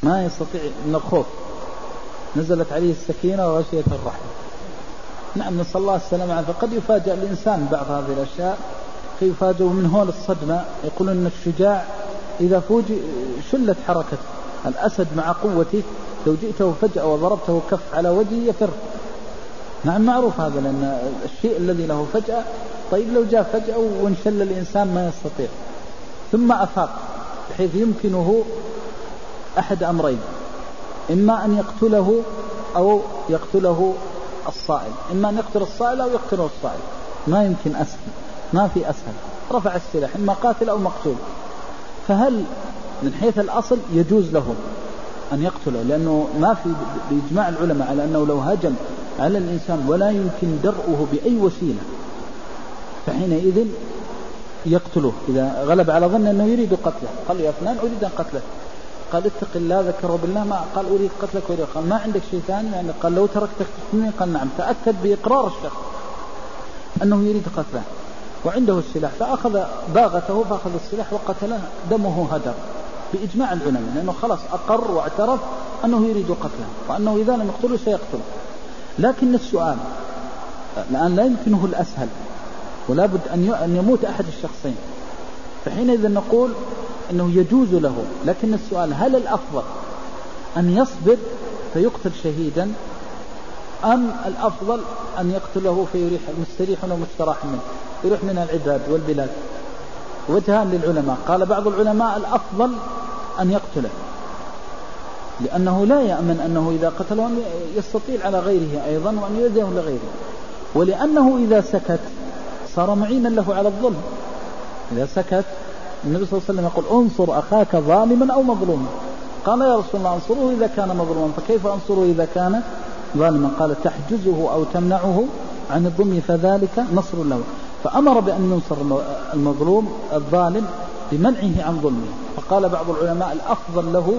ما يستطيع من الخوف نزلت عليه السكينة وغشية الرحمة. نعم نسأل الله السلامة. فقد يفاجأ الإنسان بعض هذه الأشياء فيفاجأ من هون الصدمة. يقولون أن الشجاع إذا فوجئ شلت حركته. الأسد مع قوته لو جئته فجأة وضربته كف على وجهه يفر. نعم معروف هذا، لأن الشيء الذي له فجأة. طيب لو جاء فجأة وانشل الإنسان ما يستطيع، ثم أفاق بحيث يمكنه أحد أمرين: إما أن يقتله أو يقتله الصائل، إما أن يقتل الصائل أو يقتله الصائل. ما يمكن أسهل، ما في أسهل. رفع السلاح إما قاتل أو مقتول. فهل من حيث الأصل يجوز له أن يقتله؟ لأنه ما في بإجماع العلماء على أنه لو هجم على الإنسان ولا يمكن درءه بأي وسيلة فحينئذ يقتله إذا غلب على ظن أنه يريد قتله. قال يا فلان أريد أن قتله، قال اتق الله، ذكره بالله، ما قال أريد قتلك وأريد. قال ما عندك شيء ثاني يعني؟ قال لو تركتك تقتلني. قال نعم. تأكد بإقرار الشخص أنه يريد قتله وعنده السلاح، فأخذ باغته فأخذ السلاح وقتله، دمه هدر بإجماع العلماء، لأنه خلاص أقر واعترف أنه يريد قتله وأنه إذا لم يقتله سيقتله. لكن السؤال الآن لا يمكنه الأسهل، ولا بد أن يموت أحد الشخصين، فحينئذ نقول أنه يجوز له. لكن السؤال هل الأفضل أن يصبر فيقتل شهيدا، أم الأفضل أن يقتله فيريح مستريح ومستراح منه، يريح من العباد والبلاد؟ وجهان للعلماء. قال بعض العلماء الأفضل أن يقتله، لأنه لا يأمن أنه إذا قتله يستطيل على غيره أيضا وأن يؤذيه لغيره، ولأنه إذا سكت صار معينا له على الظلم. إذا سكت النبي صلى الله عليه وسلم يقول انصر أخاك ظالما أو مظلوما. قال يا رسول الله انصره إذا كان مظلوما، فكيف أنصره إذا كان ظالما؟ قال تحجزه أو تمنعه عن الظلم فذلك نصر له. فأمر بأن ينصر المظلوم الظالم بمنعه عن ظلمه. فقال بعض العلماء الأفضل له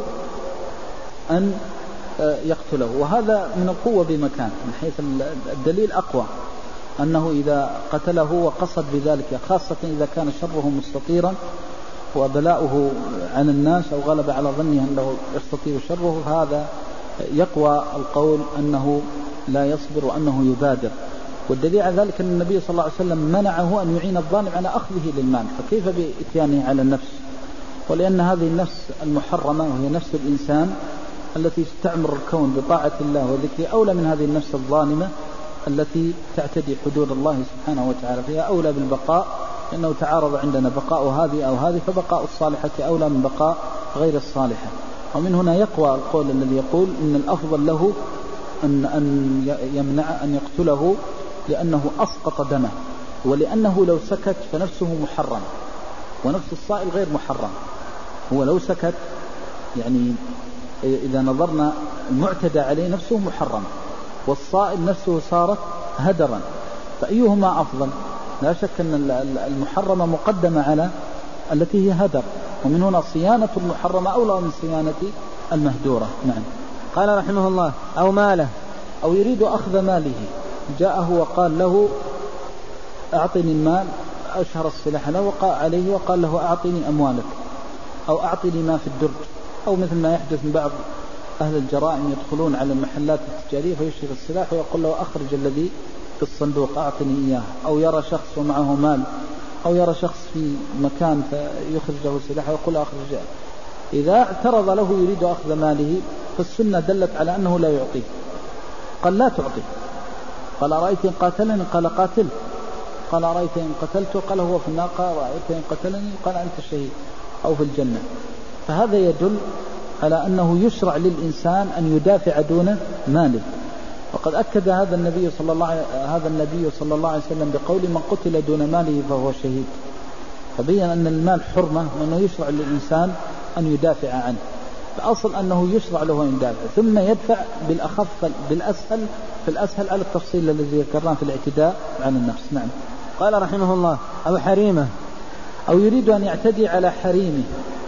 أن يقتله، وهذا من القوة بمكان، من حيث الدليل أقوى أنه إذا قتله وقصد بذلك، خاصة إذا كان شره مستطيرا وبلاؤه عن الناس أو غلب على ظنه أنه يستطير شره، هذا يقوى القول أنه لا يصبر وأنه يبادر. والدليل على ذلك أن النبي صلى الله عليه وسلم منعه أن يعين الظالم على أخذه للمال، فكيف بإتيانه على النفس؟ ولأن هذه النفس المحرمة وهي نفس الإنسان التي تعمر الكون بطاعة الله وذكره أولى من هذه النفس الظالمة التي تعتدي حدود الله سبحانه وتعالى، فيها أولى بالبقاء، لأنه تعارض عندنا بقاء هذه أو هذه، فبقاء الصالحة أولى من بقاء غير الصالحة. ومن هنا يقوى القول الذي يقول إن الأفضل له أن يمنع أن يقتله، لأنه أسقط دمه، ولأنه لو سكت فنفسه محرم ونفس الصائل غير محرم. هو لو سكت يعني إذا نظرنا المعتدى عليه نفسه محرم، والصائل نفسه صارت هدرا، فأيهما أفضل؟ لا شك أن المحرمة مقدمة على التي هي هدر، ومن هنا صيانة المحرمة أولى من صيانة المهدورة. نعم. قال رحمه الله أو ماله، أو يريد أخذ ماله، جاءه وقال له أعطني المال، أشهر السلاح له وقع عليه وقال له أعطني أموالك أو أعطني ما في الدرج، أو مثل ما يحدث من بعض أهل الجرائم يدخلون على المحلات التجارية فيشهر السلاح ويقول له أخرج الذي في الصندوق أعطني إياه، أو يرى شخص ومعه مال، أو يرى شخص في مكان فيخرج له السلاح ويقول أخرج. إذا اعترض له يريد أخذ ماله فالسنة دلت على أنه لا يعطيه، قال لا تعطي. قال أرأيت إن قاتلني؟ قال قاتل. قال أرأيت إن قتلته؟ قال هو في النار. قال أرأيت إن قتلني؟ قال أنت الشهيد أو في الجنة. فهذا يدل على أنه يشرع للإنسان أن يدافع دون ماله. وقد أكد هذا النبي صلى الله عليه وسلم بقول من قتل دون ماله فهو شهيد، فبين أن المال حرمة وأنه يشرع للإنسان أن يدافع عنه. فأصل أنه يشرع له أن يدافع، ثم يدفع بالأخف بالأسهل على التفصيل الذي ذكرناه في الاعتداء على النفس. نعم. قال رحمه الله أو حريمه، أو يريد أن يعتدي على حريمه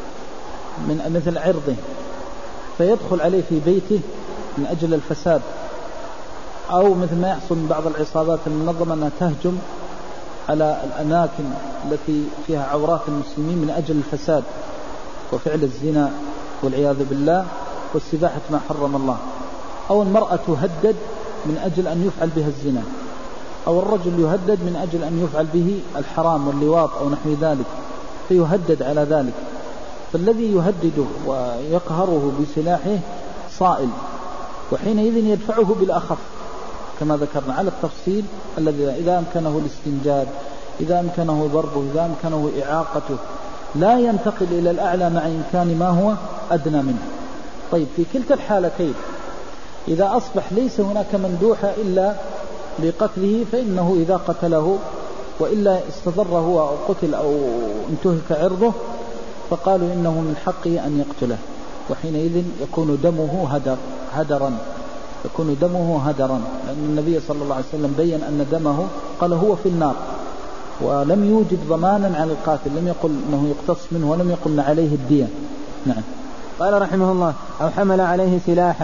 من مثل عرضه فيدخل عليه في بيته من أجل الفساد، أو مثل ما يحصل من بعض العصابات المنظمة أنها تهجم على الأماكن التي فيها عورات المسلمين من أجل الفساد وفعل الزنا والعياذ بالله، واستباحة ما حرم الله، أو المرأة تهدد من أجل أن يفعل بها الزنا، أو الرجل يهدد من أجل أن يفعل به الحرام واللواط أو نحو ذلك فيهدد على ذلك، فالذي يهدده ويقهره بسلاحه صائل، وحينئذ يدفعه بالأخف كما ذكرنا على التفصيل الذي إذا أمكنه الاستنجاد، إذا أمكنه ضربه، إذا أمكنه إعاقته، لا ينتقل إلى الأعلى مع إمكان ما هو أدنى منه. طيب في كلتا الحالتين إذا أصبح ليس هناك مندوحة إلا بقتله فإنه إذا قتله وإلا استضر هو أو قتل أو انتهك عرضه فقالوا إنه من حقه أن يقتله، وحينئذ يكون دمه هدرا، لأن النبي صلى الله عليه وسلم بيّن أن دمه قال هو في النار، ولم يوجد ضمانا على القاتل، لم يقل أنه يقتص منه ولم يقل عليه الدية. نعم. قال رحمه الله أو حمل عليه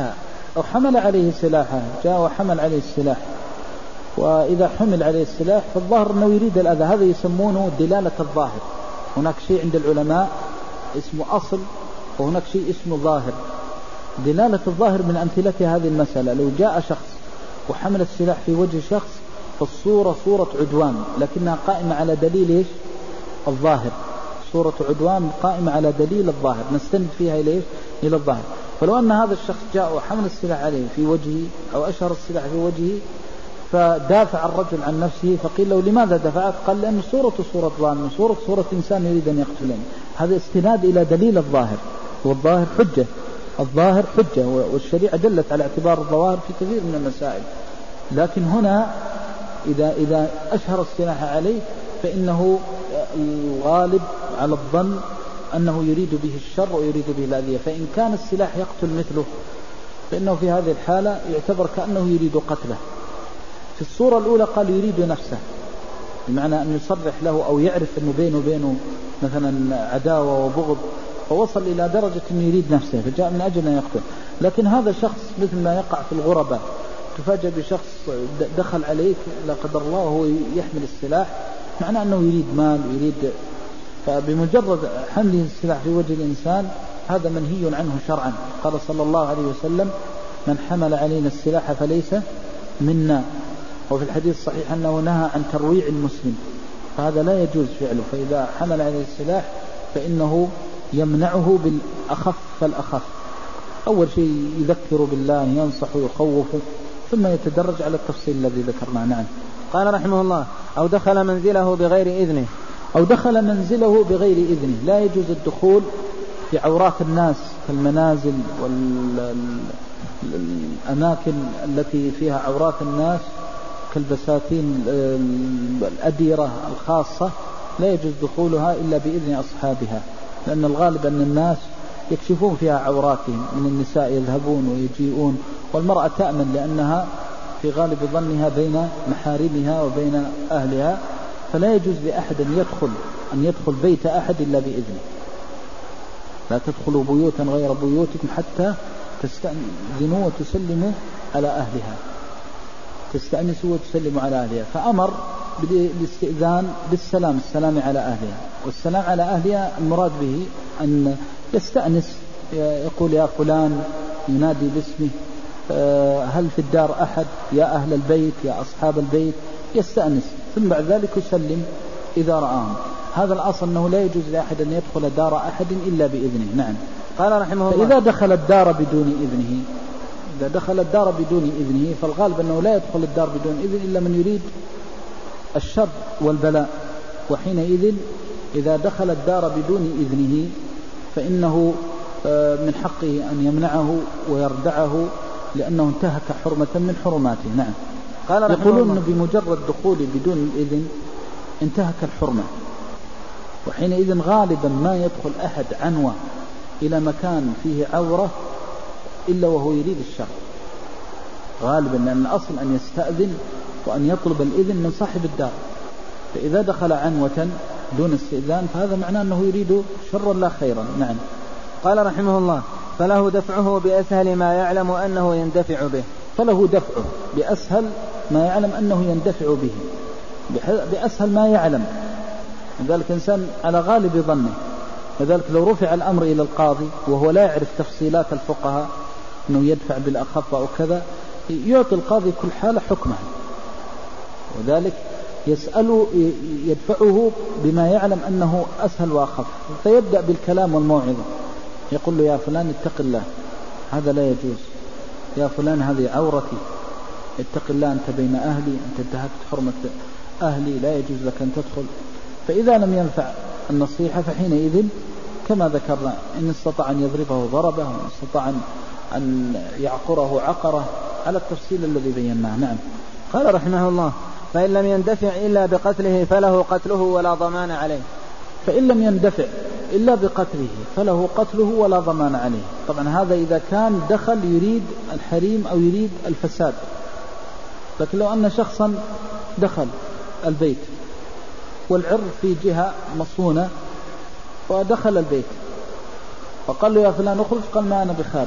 سلاحا، جاء وحمل عليه السلاح، وإذا حمل عليه السلاح فالظاهر أنه يريد الأذى، هذا يسمونه دلالة الظاهر. هناك شيء عند العلماء اسمه أصل وهناك شيء اسمه ظاهر. دلالة الظاهر من أمثلة هذه المسألة، لو جاء شخص وحمل السلاح في وجه شخص فالصورة صورة عدوان لكنها قائمة على دليل الظاهر، صورة عدوان قائمة على دليل الظاهر نستند فيها إلى الظاهر. فلو أن هذا الشخص جاء وحمل السلاح عليه في وجهه أو أشهر السلاح في وجهه فدافع الرجل عن نفسه، فقيل له لماذا دفعت؟ قال لأن صورة ظالم، صورة إنسان يريد أن يقتلني. هذا استناد إلى دليل الظاهر، والظاهر حجة، الظاهر حجة، والشريعة دلت على اعتبار الظواهر في كثير من المسائل. لكن هنا إذا أشهر السلاح عليه فإنه الغالب على الظن أنه يريد به الشر ويريد به الأذية، فإن كان السلاح يقتل مثله فإنه في هذه الحالة يعتبر كأنه يريد قتله. في الصورة الأولى قال يريد نفسه، بمعنى أن يصرح له أو يعرف أنه بينه وبينه مثلا عداوة وبغض فوصل إلى درجة أنه يريد نفسه فجاء من أجل أن يقتل. لكن هذا شخص مثل ما يقع في الغرباء، تفاجأ بشخص دخل عليك لا قدر الله وهو يحمل السلاح، معنى أنه يريد مال ويريد، فبمجرد حمله السلاح في وجه الإنسان هذا منهي عنه شرعا. قال صلى الله عليه وسلم من حمل علينا السلاح فليس منا، وفي الحديث الصحيح أنه نهى عن ترويع المسلم، فهذا لا يجوز فعله. فإذا حمل عليه السلاح فإنه يمنعه بالأخف فالأخف، أول شيء يذكر بالله، ينصح ويخوفه، ثم يتدرج على التفصيل الذي ذكرناه. نعم. قال رحمه الله أو دخل منزله بغير إذنه، لا يجوز الدخول في عورات الناس كالمنازل والأماكن التي فيها عورات الناس كالبساتين الأديرة الخاصة، لا يجوز دخولها إلا بإذن أصحابها، لأن الغالب أن الناس يكشفون فيها عوراتهم، من النساء يذهبون ويجيئون، والمرأة تأمن لأنها في غالب ظنها بين محارمها وبين أهلها، فلا يجوز لأحد أن يدخل بيت أحد إلا بإذنه. لا تدخلوا بيوتا غير بيوتكم حتى تستأذنوا وتسلموا على أهلها، تستأنسوا وتسلموا على أهلها. فأمر بالاستئذان بالسلام، السلام على أهلها، والسلام على أهلها المراد به أن يستأنس، يقول يا فلان، ينادي باسمه، هل في الدار أحد، يا أهل البيت، يا أصحاب البيت، يستأنس، ثم بعد ذلك يسلم إذا رآهم. هذا الأصل أنه لا يجوز لأحد أن يدخل دار أحد إلا بإذنه. نعم. قال رحمه الله فإذا دخل الدار بدون إذنه، إذا دخل الدار بدون إذنه فالغالب أنه لا يدخل الدار بدون إذن إلا من يريد الشر والبلاء، وحينئذ إذا دخل الدار بدون إذنه فإنه من حقه أن يمنعه ويردعه لأنه انتهك حرمة من حرماته. نعم. قال يقولون بمجرد دخول بدون الإذن انتهك الحرمة، وحينئذ غالبا ما يدخل أحد عنوة إلى مكان فيه عورة إلا وهو يريد الشر غالبا، لأن الأصل أن يستأذن وأن يطلب الإذن من صاحب الدار، فإذا دخل عنوة دون استئذان فهذا معناه أنه يريد شرا لا خيرا. نعم. قال رحمه الله فله دفعه بأسهل ما يعلم أنه يندفع به، فله دفعه بأسهل ما يعلم أنه يندفع به، بأسهل ما يعلم. لذلك إنسان على غالب ظنه لذلك لو رفع الأمر إلى القاضي وهو لا يعرف تفصيلات الفقهاء أنه يدفع بالأخف أو كذا، يعطي القاضي كل حالة حكمها، وذلك يدفعه بما يعلم أنه أسهل وأخف، فيبدأ بالكلام والموعظة، يقول له يا فلان اتق الله، هذا لا يجوز، يا فلان هذه عورتي، اتق الله أنت بين أهلي، أنت انتهكت حرمة أهلي، لا يجوز لك أن تدخل. فإذا لم ينفع النصيحة فحينئذ كما ذكرنا، إن استطاع أن يضربه ضربه، وإن استطاع أن يعقره عقره، على التفصيل الذي بيناه. نعم. قال رحمه الله: فإن لم يندفع إلا بقتله فله قتله ولا ضمان عليه. فإن لم يندفع إلا بقتله فله قتله ولا ضمان عليه. طبعا هذا إذا كان دخل يريد الحريم أو يريد الفساد، لكن لو أن شخصا دخل البيت والعرض في جهة مصونة ودخل البيت فقال له يا فلان اخرج، قال ما أنا بخارج،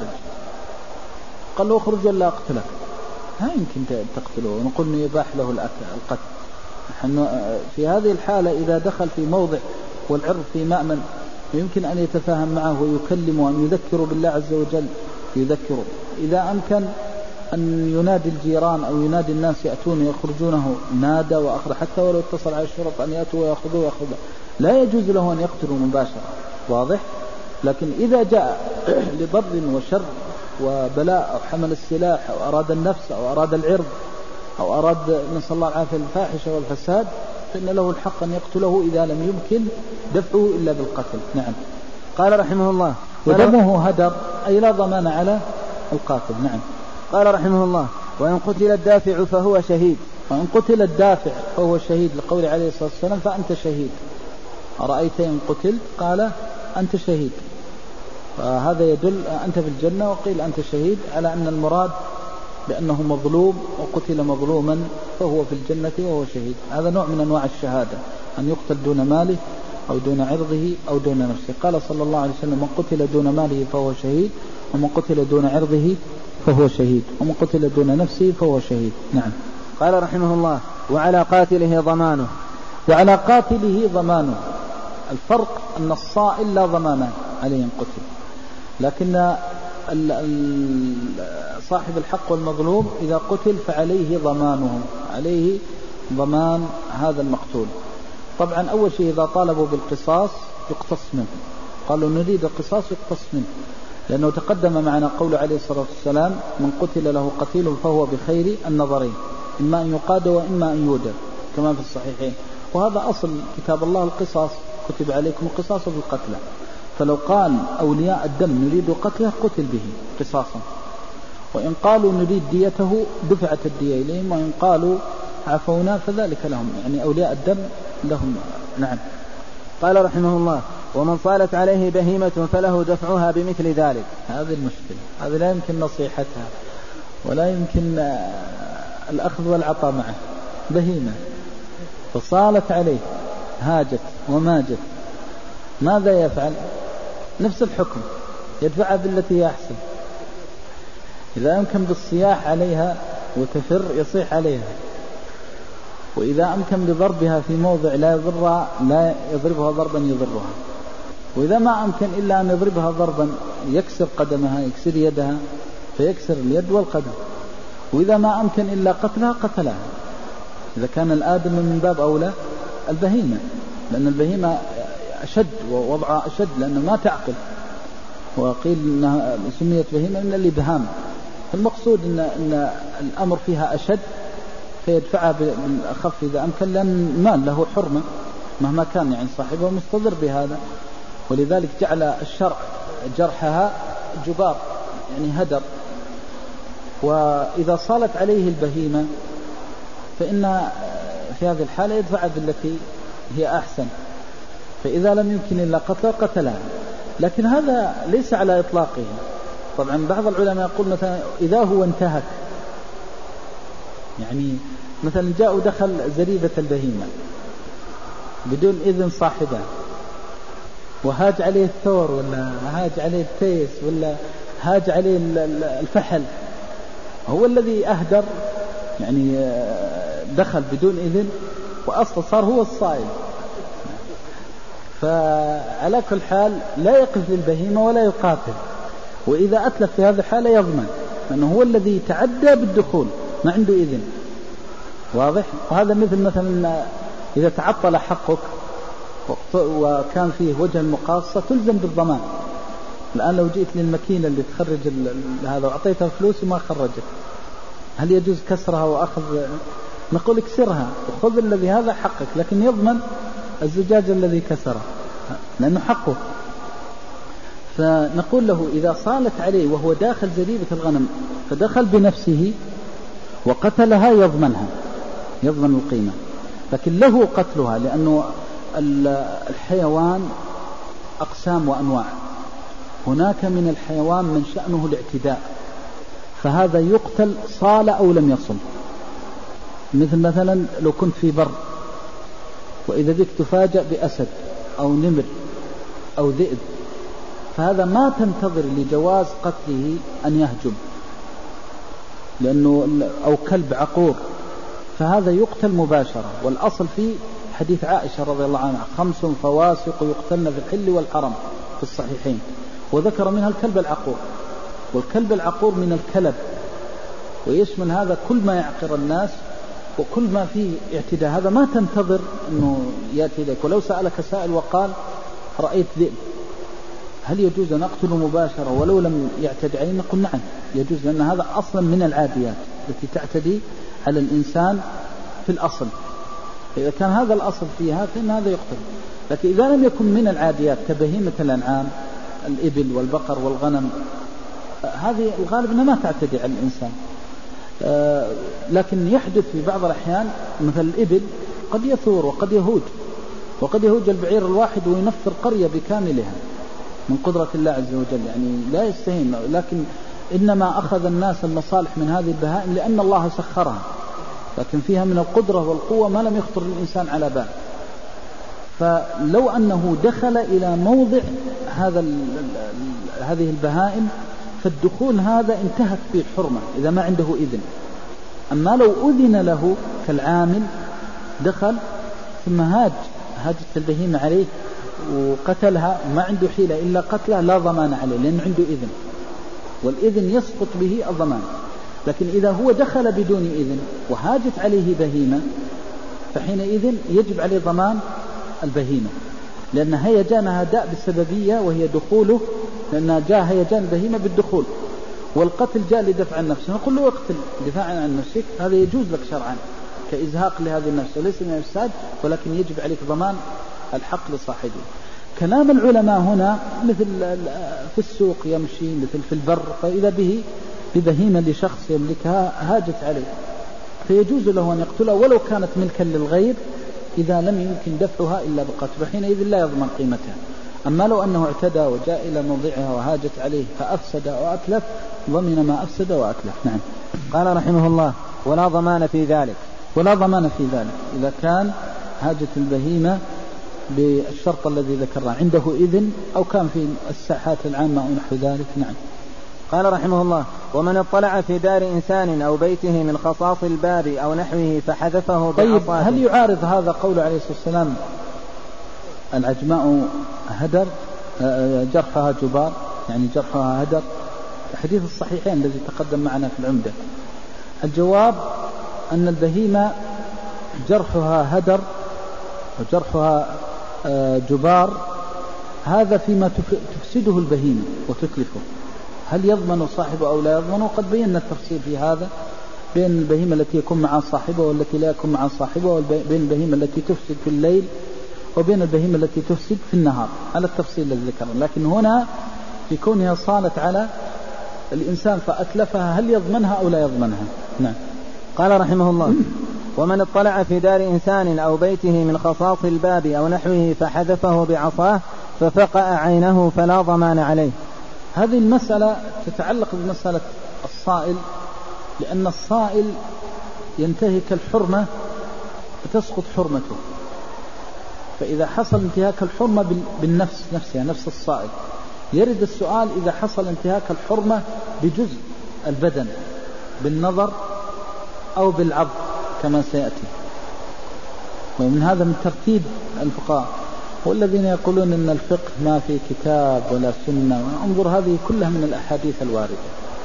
قال له اخرج ولا أقتلك، ها يمكن تقتله ونقول إنه يباح له القتل. نحن في هذه الحالة إذا دخل في موضع والعرض في مأمن يمكن أن يتفاهم معه ويكلمه وأن يذكره بالله عز وجل، يذكره. إذا أمكن أن ينادي الجيران أو ينادي الناس يأتون يخرجونه، نادى وأخرج، حتى ولو اتصل على الشرطة أن يأتوا ويأخذوه، لا يجوز له أن يقتلوا مباشرة، واضح. لكن إذا جاء لضر وشر وبلاء أو حمل السلاح أو أراد النفس أو أراد العرض أو أراد نسأل الله العافية الفاحشة والفساد، فإن له الحق أن يقتله إذا لم يمكن دفعه إلا بالقتل. نعم. قال رحمه الله: ودمه هدر، أي لا ضمان على القاتل. نعم. قال رحمه الله: وإن قتل الدافع فهو شهيد. وإن قتل الدافع فهو شهيد، لقول عليه الصلاة والسلام: فأنت شهيد، أرأيت إن قتلت؟ قال أنت شهيد. فهذا يدل أنت في الجنة، وقيل أنت شهيد، على أن المراد بأنه مظلوم وقتل مظلوما فهو في الجنة وهو شهيد. هذا نوع من أنواع الشهادة، أن يقتل دون ماله أو دون عرضه أو دون نفسه. قال صلى الله عليه وسلم: من قتل دون ماله فهو شهيد، ومن قتل دون عرضه فهو شهيد، ومن قتل دون نفسه فهو شهيد. نعم. قال رحمه الله: وعلى قاتله ضمانه. وعلى قاتله ضمانه. الفرق أن الصائل لا ضمان عليه إن قتل، لكن صاحب الحق والمظلوم إذا قتل فعليه ضمانه، عليه ضمان هذا المقتول. طبعا أول شيء إذا طالبوا بالقصاص يقتص منه، قالوا نريد القصاص يقتص منه، لأنه تقدم معنا قول عليه الصلاة والسلام: من قتل له قتيل فهو بخير النظرين، إما أن يقاد وإما أن يودى، كما في الصحيحين. وهذا أصل كتاب الله القصاص، كتب عليكم القصاص في القتلى. فلو قال أولياء الدم نريد قتله قتل به قصاصا، وإن قالوا نريد ديته دفعت الدية إليهم، وإن قالوا عفونا فذلك لهم، يعني أولياء الدم لهم. نعم. قال رحمه الله: ومن صالت عليه بهيمة فله دفعها بمثل ذلك. هذه المشكلة، هذا لا يمكن نصيحتها ولا يمكن الأخذ والعطاء معه. بهيمة فصالت عليه، هاجت وماجت، ماذا يفعل؟ نفس الحكم، يدفعها بالتي هي أحسن. إذا أمكن بالصياح عليها وتفر يصيح عليها، وإذا أمكن بضربها في موضع لا يضرها لا يضربها ضربا يضرها، وإذا ما أمكن إلا أن يضربها ضربا يكسر قدمها يكسر يدها فيكسر اليد والقدم، وإذا ما أمكن إلا قتلها قتلها. إذا كان الآدم من باب أولى البهيمة، لأن البهيمة أشد ووضعها أشد لأنه ما تعقل، وقيل إنها سميت بهيمة من الإبهام. المقصود إن الأمر فيها أشد فيدفعها بالأخف إذا أمكن، لأن المال له حرمة مهما كان، يعني صاحبه مستضر بهذا، ولذلك جعل الشرع جرحها جبار يعني هدر. وإذا صالت عليه البهيمة فإن في هذه الحالة يدفع بالتي هي أحسن، فإذا لم يمكن إلا قتلها. لكن هذا ليس على إطلاقه. طبعا بعض العلماء يقول مثلا إذا هو انتهك، يعني مثلا جاء ودخل زريبة البهيمة بدون إذن صاحبها وهاج عليه الثور ولا هاج عليه التيس ولا هاج عليه الفحل، هو الذي أهدر، يعني دخل بدون إذن وأصلا صار هو الصائل، فعلى كل حال لا يقف للبهيمة ولا يقاتل، وإذا أتلف في هذا الحالة يضمن، لأنه هو الذي تعدى بالدخول ما عنده إذن. واضح؟ وهذا مثلا إذا تعطل حقك وكان فيه وجه المقاصة تلزم بالضمان. الآن لو جئت للماكينة اللي تخرج هذا وأعطيتها فلوس وما خرجت، هل يجوز كسرها وأخذ؟ نقول اكسرها وخذ الذي هذا حقك، لكن يضمن الزجاج الذي كسره لأنه حقه. فنقول له إذا صالت عليه وهو داخل زريبة الغنم فدخل بنفسه وقتلها يضمنها، يضمن القيمة، لكن له قتلها، لأنه الحيوان أقسام وأنواع. هناك من الحيوان من شأنه الاعتداء، فهذا يقتل صال أو لم يصل. مثلا لو كنت في بر وإذا بك تفاجأ بأسد أو نمر أو ذئب، فهذا ما تنتظر لجواز قتله أن يهجم، لأنه أو كلب عقور، فهذا يقتل مباشرة. والأصل في حديث عائشة رضي الله عنها 5 فواسق يقتلن في الحل والحرم في الصحيحين، وذكر منها الكلب العقور. والكلب العقور من الكلب، ويشمل هذا كل ما يعقر الناس وكل ما فيه اعتداء، هذا ما تنتظر أنه يأتي إليك. ولو سألك سائل وقال رأيت ذئب، هل يجوز أن أقتله مباشرة ولو لم يعتدي عليه؟ نقول نعم يجوز، لأن هذا أصلا من العاديات التي تعتدي على الإنسان في الأصل. إذا كان هذا الأصل فيها فإن هذا يقتل. لكن إذا لم يكن من العاديات كبهيمة الأنعام الإبل والبقر والغنم، هذه الغالب أنها ما تعتدي على الإنسان. لكن يحدث في بعض الأحيان مثل الإبل قد يثور وقد يهوج، وقد يهوج البعير الواحد وينفر قرية بكاملها من قدرة الله عز وجل، يعني لا يستهين. لكن إنما أخذ الناس المصالح من هذه البهائم لأن الله سخرها، لكن فيها من القدرة والقوة ما لم يخطر الإنسان على بال. فلو أنه دخل إلى موضع هذه البهائم فالدخول هذا انتهت به الحرمة إذا ما عنده إذن. أما لو أذن له كالعامل دخل ثم هاجت البهيمة عليه وقتلها وما عنده حيلة إلا قتلها، لا ضمان عليه لأنه عنده إذن، والإذن يسقط به الضمان. لكن إذا هو دخل بدون إذن وهاجت عليه بهيمة فحينئذ يجب عليه ضمان البهيمة، لأن هيجانها داء بالسببية وهي دخوله، لأن جاء هيجان البهيمة بالدخول، والقتل جاء لدفع النفس. نقول له اقتل دفاعا عن نفسك، هذا يجوز لك شرعا كإزهاق لهذه النفس وليس من الإفساد، ولكن يجب عليك ضمان الحق لصاحبه. كلام العلماء هنا مثل في السوق يمشي، مثل في البر، فإذا به ببهيمة لشخص يملكها هاجت عليه فيجوز له أن يقتلها ولو كانت ملكا للغير إذا لم يمكن دفعها إلا بقتل، فحينئذ لا يضمن قيمتها. أما لو أنه اعتدى وجاء إلى موضعها وهاجت عليه فأفسد وأتلف ضمن ما أفسد وأتلف. نعم. قال رحمه الله: ولا ضمان في ذلك. ولا ضمان في ذلك إذا كان هاجت البهيمة بالشرط الذي ذكرناه، عنده إذن أو كان في الساحات العامة أو نحو ذلك. نعم. قال رحمه الله: ومن اطلع في دار إنسان أو بيته من خصاص الباب أو نحوه فحذفه بعصاه. طيب، هل يعارض هذا قول عليه الصلاة والسلام العجماء هدر جرحها جبار، يعني جرحها هدر، حديث الصحيحين الذي تقدم معنا في العمدة؟ الجواب أن البهيمة جرحها هدر وجرحها جبار، هذا فيما تفسده البهيمة وتتلفه. هل يضمن صاحبه أو لا يضمن؟ وقد بينا التفصيل في هذا بين البهيمة التي يكون مع صاحبه والتي لا يكون مع صاحبه، وبين البهيمة التي تفسد في الليل وبين البهيمة التي تفسد في النهار، على التفصيل الذي ذكرنا. لكن هنا في كونها صالت على الإنسان فأتلفها، هل يضمنها أو لا يضمنها؟ نعم. قال رحمه الله: ومن اطلع في دار إنسان أو بيته من خصاص الباب أو نحوه فحذفه بعصاه ففقأ عينه فلا ضمان عليه. هذه المسألة تتعلق بمسألة الصائل، لأن الصائل ينتهك الحرمة فتسقط حرمته، فإذا حصل انتهاك الحرمة بالنفس نفسها، نفس الصائل، يرد السؤال إذا حصل انتهاك الحرمة بجزء البدن بالنظر أو بالعض كما سيأتي، ومن هذا من ترتيب الفقهاء. والذين يقولون إن الفقه ما في كتاب ولا سنة، انظر هذه كلها من الأحاديث الواردة،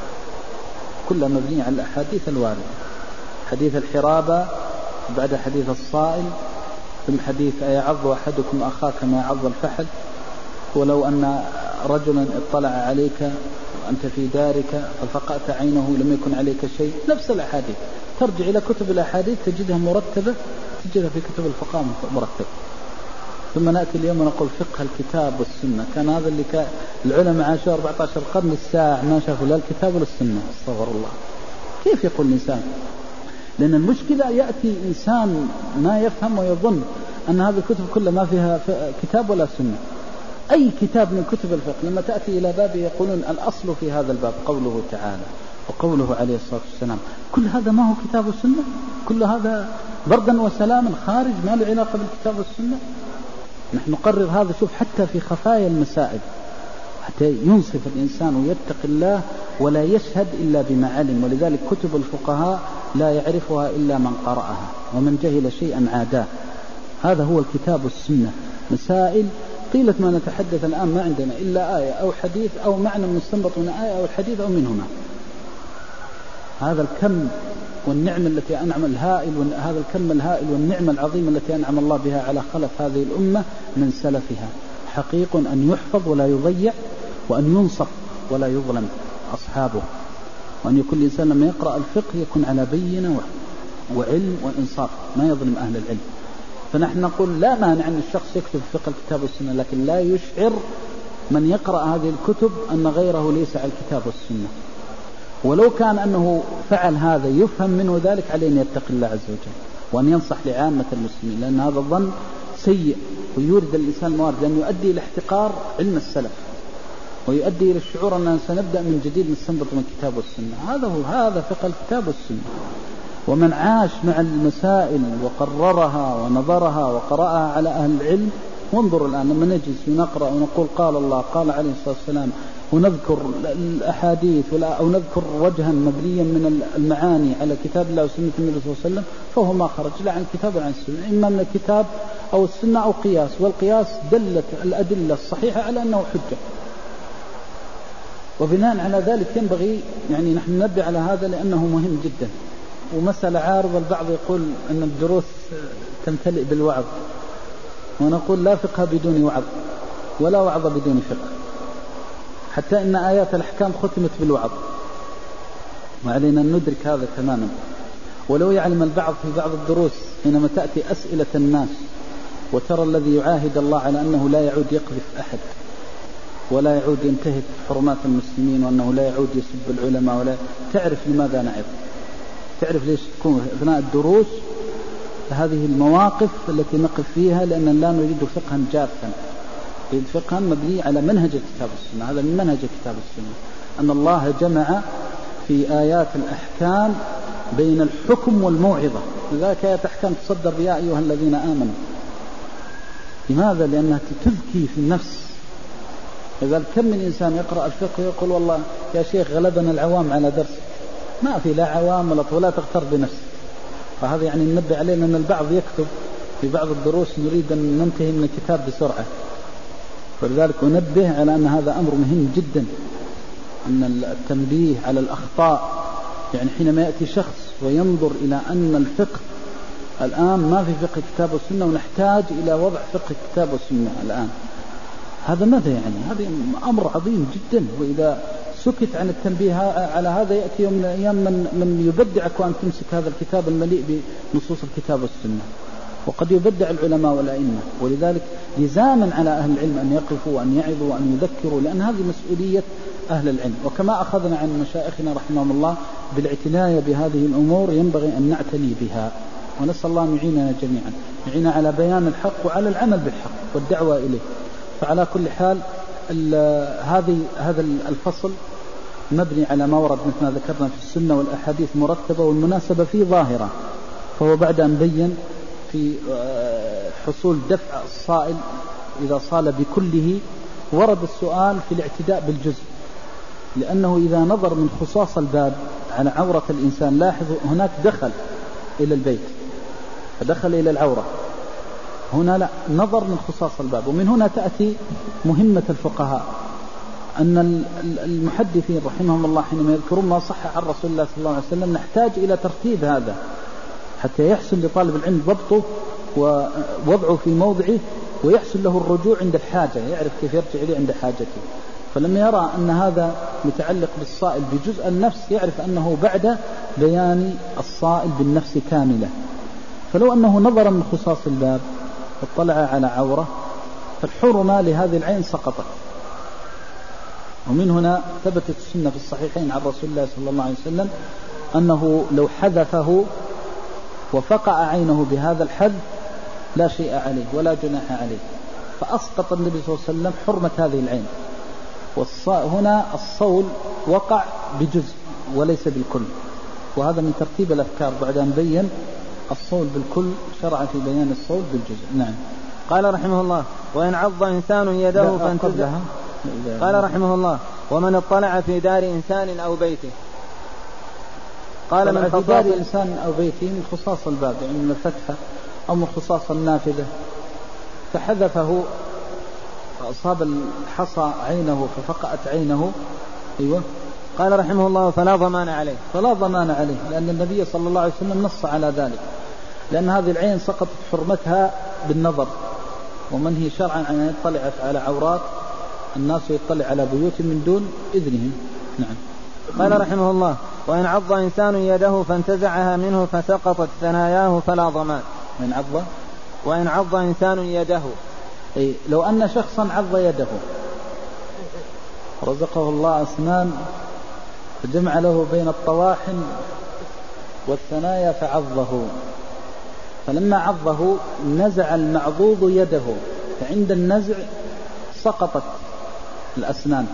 كلها مبنية على الأحاديث الواردة. حديث الحرابة، بعد حديث الصائل، ثم حديث أيعظ أحدكم أخاك ما يعظ الفحل، ولو أن رجلا اطلع عليك وأنت في دارك ففقأت عينه لم يكن عليك شيء. نفس الأحاديث، ترجع إلى كتب الأحاديث تجدها مرتبة، تجدها في كتب الفقهاء مرتبة. ثم نأتي اليوم ونقول فقه الكتاب والسنة. كان هذا اللي العلماء عاشوا 14 قرن الساعة ما شافوا لا الكتاب ولا السنة. استغفر الله، كيف يقول الإنسان؟ لأن المشكلة يأتي إنسان ما يفهم ويظن أن هذه الكتب كلها ما فيها كتاب ولا سنة. أي كتاب من كتب الفقه لما تأتي إلى بابه يقولون الأصل في هذا الباب قوله تعالى وقوله عليه الصلاة والسلام. كل هذا ما هو كتاب وسنة؟ كل هذا بردا وسلاما خارج ما له علاقة بالكتاب والسنة. نحن نقرر هذا، شوف حتى في خفايا المسائل، حتى ينصف الإنسان ويتق الله ولا يشهد إلا بما علم. ولذلك كتب الفقهاء لا يعرفها إلا من قرأها، ومن جهل شيئا عاداه. هذا هو الكتاب والسنة. مسائل طيلة ما نتحدث الآن ما عندنا إلا آية أو حديث أو معنى مستنبط من آية أو الحديث أو منهما. هذا الكم والنعم التي أنعم الهائل، هذا الكم الهائل والنعمة العظيمة التي أنعم الله بها على خلف هذه الأمة من سلفها، حقيق أن يحفظ ولا يضيع، وأن ينصف ولا يظلم أصحابه، وأن يكون الإنسان لما يقرأ الفقه يكون على بينة وعلم وإنصاف، ما يظلم أهل العلم. فنحن نقول لا مانع أن الشخص يكتب فقه الكتاب والسنة، لكن لا يشعر من يقرأ هذه الكتب أن غيره ليس على الكتاب والسنة. ولو كان أنه فعل هذا يفهم منه ذلك، عليه أن يتقي الله عز وجل وأن ينصح لعامة المسلمين، لأن هذا الظن سيء ويورد الإنسان موارد، لأنه يؤدي إلى احتقار علم السلف ويؤدي إلى الشعور أننا سنبدأ من جديد نستنبط من الكتاب والسنة. هذا فقه الكتاب والسنة. ومن عاش مع المسائل وقررها ونظرها وقرأها على أهل العلم، وانظر الآن لما نجلس ونقرأ ونقول قال الله قال عليه الصلاة والسلام، ونذكر الأحاديث أو نذكر وجها مبنيا من المعاني على كتاب الله وسنة النبي صلى الله عليه وسلم، فهو ما خرج لا عن الكتاب ولا عن السنة، إما من الكتاب أو السنة أو قياس. والقياس دلت الأدلة الصحيحة على أنه حجة. وبناء على ذلك ينبغي يعني نحن ننبه على هذا لأنه مهم جدا. ومسألة عارضة، البعض يقول أن الدروس تمتلئ بالوعظ، ونقول لا فقه بدون وعظ ولا وعظ بدون فقه، حتى إن آيات الأحكام ختمت بالوعظ، وعلينا أن ندرك هذا تماما. ولو يعلم البعض في بعض الدروس حينما تأتي أسئلة الناس وترى الذي يعاهد الله على أنه لا يعود يقذف أحد ولا يعود ينتهك حرمات المسلمين وأنه لا يعود يسب العلماء، ولا تعرف لماذا نعظ، تعرف ليش تكون أثناء الدروس هذه المواقف التي نقف فيها، لأن لا نريد فقها جافا، نريد فقها مبني على منهج الكتاب والسنة. هذا من منهج الكتاب والسنة، أن الله جمع في آيات الأحكام بين الحكم والموعظة. لذلك آيات الأحكام تصدر يا أيها الذين آمنوا. لماذا؟ لأنها تذكي في النفس. لذلك كم من إنسان يقرأ الفقه ويقول والله يا شيخ غلبنا العوام على درس، ما في لا عوام ولا تغتر بنفسك. فهذا يعني ننبه علينا أن البعض يكتب في بعض الدروس نريد أن ننتهي من الكتاب بسرعة، ولذلك أنبه على أن هذا أمر مهم جدا، أن التنبيه على الأخطاء. يعني حينما يأتي شخص وينظر إلى أن الفقه الآن ما في فقه الكتاب والسنة ونحتاج إلى وضع فقه الكتاب والسنة الآن، هذا ماذا يعني؟ هذا أمر عظيم جدا. وإذا سكت عن التنبيه على هذا يأتي يوم من الأيام من يبدعك وأن تمسك هذا الكتاب المليء بنصوص الكتاب والسنة، وقد يبدع العلماء والأئمة. ولذلك لزاما على أهل العلم أن يقفوا وأن يعظوا وأن يذكروا، لأن هذه مسؤولية أهل العلم. وكما أخذنا عن مشايخنا رحمهم الله بالاعتناء بهذه الأمور ينبغي أن نعتني بها، ونسأل الله أن يعيننا جميعا، يعين على بيان الحق وعلى العمل بالحق والدعوة إليه. فعلى كل حال هذا الفصل مبني على ما ورد مثل ما ذكرنا في السنة والأحاديث مرتبة والمناسبة فيه ظاهرة. فهو بعد أن بين في حصول دفع الصائل إذا صال بكله، ورد السؤال في الاعتداء بالجزء، لأنه إذا نظر من خصاص الباب على عورة الإنسان، لاحظوا هناك دخل إلى البيت فدخل إلى العورة، هنا لا، نظر من خصاص الباب. ومن هنا تأتي مهمة الفقهاء، أن المحدثين رحمهم الله حينما يذكرون ما صح عن رسول الله صلى الله عليه وسلم نحتاج إلى ترتيب هذا حتى يحسن لطالب العلم ضبطه ووضعه في موضعه، ويحسن له الرجوع عند الحاجة، يعرف كيف يرجع إليه عند حاجته. فلما يرى أن هذا متعلق بالصائل بجزء النفس يعرف أنه بعد بيان الصائل بالنفس كاملة. فلو أنه نظر من خصاص الباب واطلع على عورة فالحرمة لهذه العين سقطت. ومن هنا ثبتت السنة في الصحيحين عن رسول الله صلى الله عليه وسلم أنه لو حذفه وفقع عينه بهذا الحذف لا شيء عليه ولا جناح عليه، فأسقط النبي صلى الله عليه وسلم حرمة هذه العين. هنا الصول وقع بجزء وليس بالكل، وهذا من ترتيب الأفكار بعد أن بين الصول بالكل شرع في بيان الصول بالجزء. نعم. قال رحمه الله: وإن عض إنسان يده فانتزع. قال رحمه الله: ومن اطلع في دار إنسان أو بيته. قال من في دار إنسان أو بيته من خصاص الباب، يعني من الفتحة أو من خصاص النافذة، فحذفه فأصاب الحصى عينه ففقأت عينه. أيوة. قال رحمه الله: فلا ضمان عليه. فلا ضمان عليه، لأن النبي صلى الله عليه وسلم نص على ذلك، لأن هذه العين سقطت حرمتها بالنظر، ومن هي شرعا أن يطلع على عورات الناس ويطلع على بيوت من دون إذنهم. نعم. قال رحمه الله: وإن عض إنسان يده فانتزعها منه فسقطت ثناياه فلا ضمان. وإن عض إنسان يده، أي لو أن شخصا عض يده رزقه الله أسنان فجمع له بين الطواحن والثنايا فعضه، فلما عضه نزع المعضوض يده، فعند النزع سقطت الأسنان.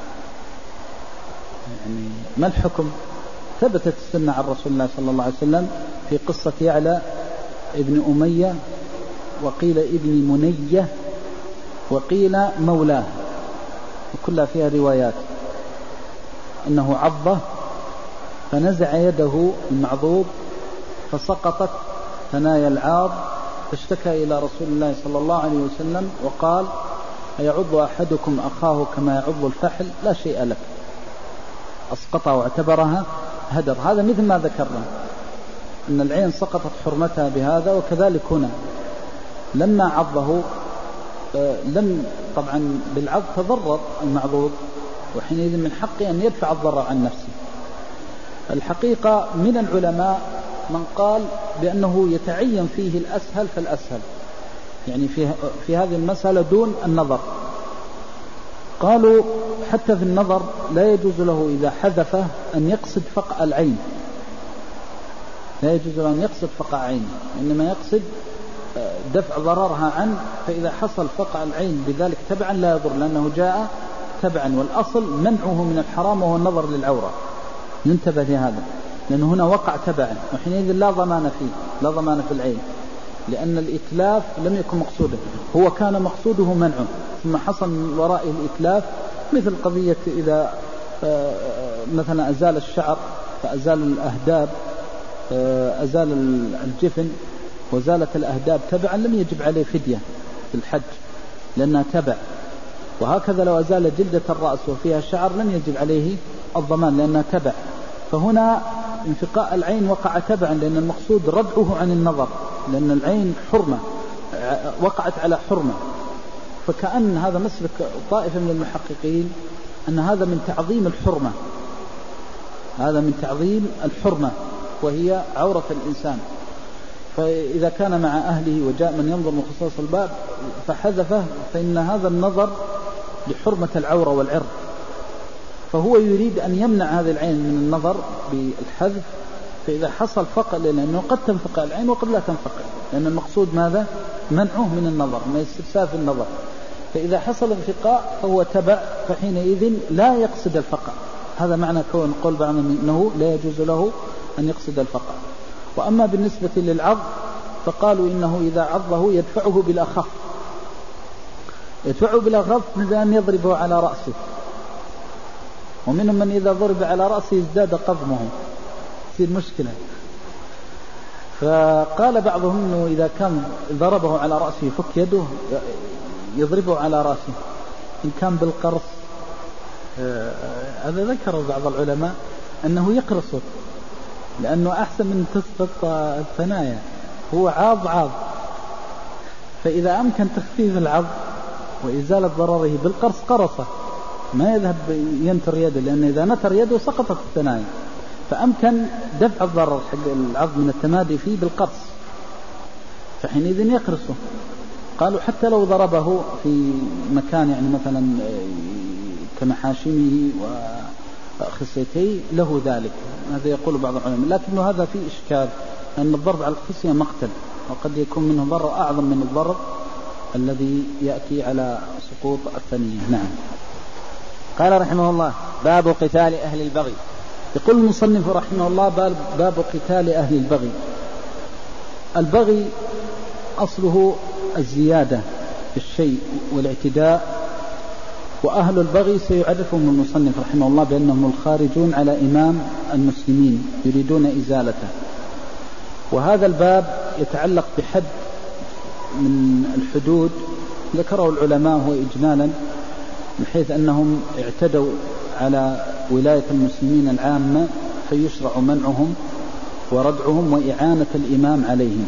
يعني ما الحكم؟ ثبتت السنة عن رسول الله صلى الله عليه وسلم في قصة يعلى ابن أمية، وقيل ابن منية، وقيل مولاه، وكلها فيها روايات، أنه عضه فنزع يده المعضوض فسقطت ثنايا العاض، فاشتكى إلى رسول الله صلى الله عليه وسلم وقال: أيعض أحدكم أخاه كما يعض الفحل؟ لا شيء لك. أسقطها واعتبرها هدر. هذا مثل ما ذكرنا أن العين سقطت حرمتها بهذا، وكذلك هنا لما عضه لم طبعا بالعض تضرر المعضوض، وحينئذ من حقه أن يدفع الضرر عن نفسه. الحقيقة من العلماء من قال بأنه يتعين فيه الأسهل فالأسهل، يعني في هذه المسألة دون النظر. قالوا حتى في النظر لا يجوز له إذا حذفه أن يقصد فقع العين، لا يجوز له أن يقصد فقع عين، إنما يقصد دفع ضررها عنه. فإذا حصل فقع العين بذلك تبعا لا يضر، لأنه جاء تبعا، والأصل منعه من الحرام وهو النظر للعورة. ننتبه لهذا، لأنه هنا وقع تبعا، وحينئذ لا ضمان فيه، لا ضمان في العين، لأن الإتلاف لم يكن مقصوده، هو كان مقصوده منعه ثم حصل من ورائه الإتلاف. مثل قضية إذا مثلا أزال الشعر فأزال الأهداب، أزال الجفن وزالت الأهداب تبعا، لم يجب عليه فدية في الحج لأنها تبع. وهكذا لو أزال جلدة الرأس وفيها شعر لم يجب عليه الضمان لأنها تبع. فهنا انفقاء العين وقع تبعا، لأن المقصود ردعه عن النظر، لأن العين حرمة وقعت على حرمة. فكأن هذا مسلك طائفة من المحققين أن هذا من تعظيم الحرمة، هذا من تعظيم الحرمة وهي عورة الإنسان. فإذا كان مع أهله وجاء من ينظر من خصوص الباب فحذفه، فإن هذا النظر لحرمة العورة والعرض، فهو يريد أن يمنع هذه العين من النظر بالحذف. فإذا حصل فقع، لأنه قد تنفقع العين وقد لا تنفقع، لأن المقصود ماذا؟ منعه من النظر، من استفساف النظر. فإذا حصل انفقاع فهو تبع، فحينئذ لا يقصد الفقع. هذا معنى كون قول بعضهم أنه لا يجوز له أن يقصد الفقع. وأما بالنسبة للعض فقالوا إنه إذا عضه يدفعه بالأخف، يدفعه بالأخف مثل أن يضربه على رأسه، ومنهم من إذا ضرب على رأسه ازداد قضمه، تصير مشكلة. فقال بعضهم أنه إذا كان ضربه على رأسه فك يده يضربه على رأسه، إن كان بالقرص هذا ذكر بعض العلماء أنه يقرصه لأنه أحسن من تسقط الثنايا، هو عاض، فإذا أمكن تخفيف العض وإزالة ضرره بالقرص قرصه، ما يذهب ينتر يده، لأن إذا نتر يده سقطت الثنايا، فأمكن دفع الضرر حق العض من التمادي فيه بالقرص، فحينئذ يقرصه. قالوا حتى لو ضربه في مكان يعني مثلا كمحاشمه وخصيتيه له ذلك، هذا يقول بعض العلماء، لكن هذا فيه إشكال، أن الضرب على الخصية مقتل، وقد يكون منه ضرر أعظم من الضرر الذي يأتي على سقوط الثنية. نعم. قال رحمه الله: باب قتال أهل البغي. يقول المصنف رحمه الله: باب قتال أهل البغي. البغي أصله الزيادة في الشيء والاعتداء، وأهل البغي سيعرفهم المصنف رحمه الله بأنهم الخارجون على إمام المسلمين يريدون إزالته. وهذا الباب يتعلق بحد من الحدود ذكره العلماء هو إجمالا، بحيث أنهم اعتدوا على ولاية المسلمين العامة فيشرع منعهم وردعهم وإعانة الإمام عليهم.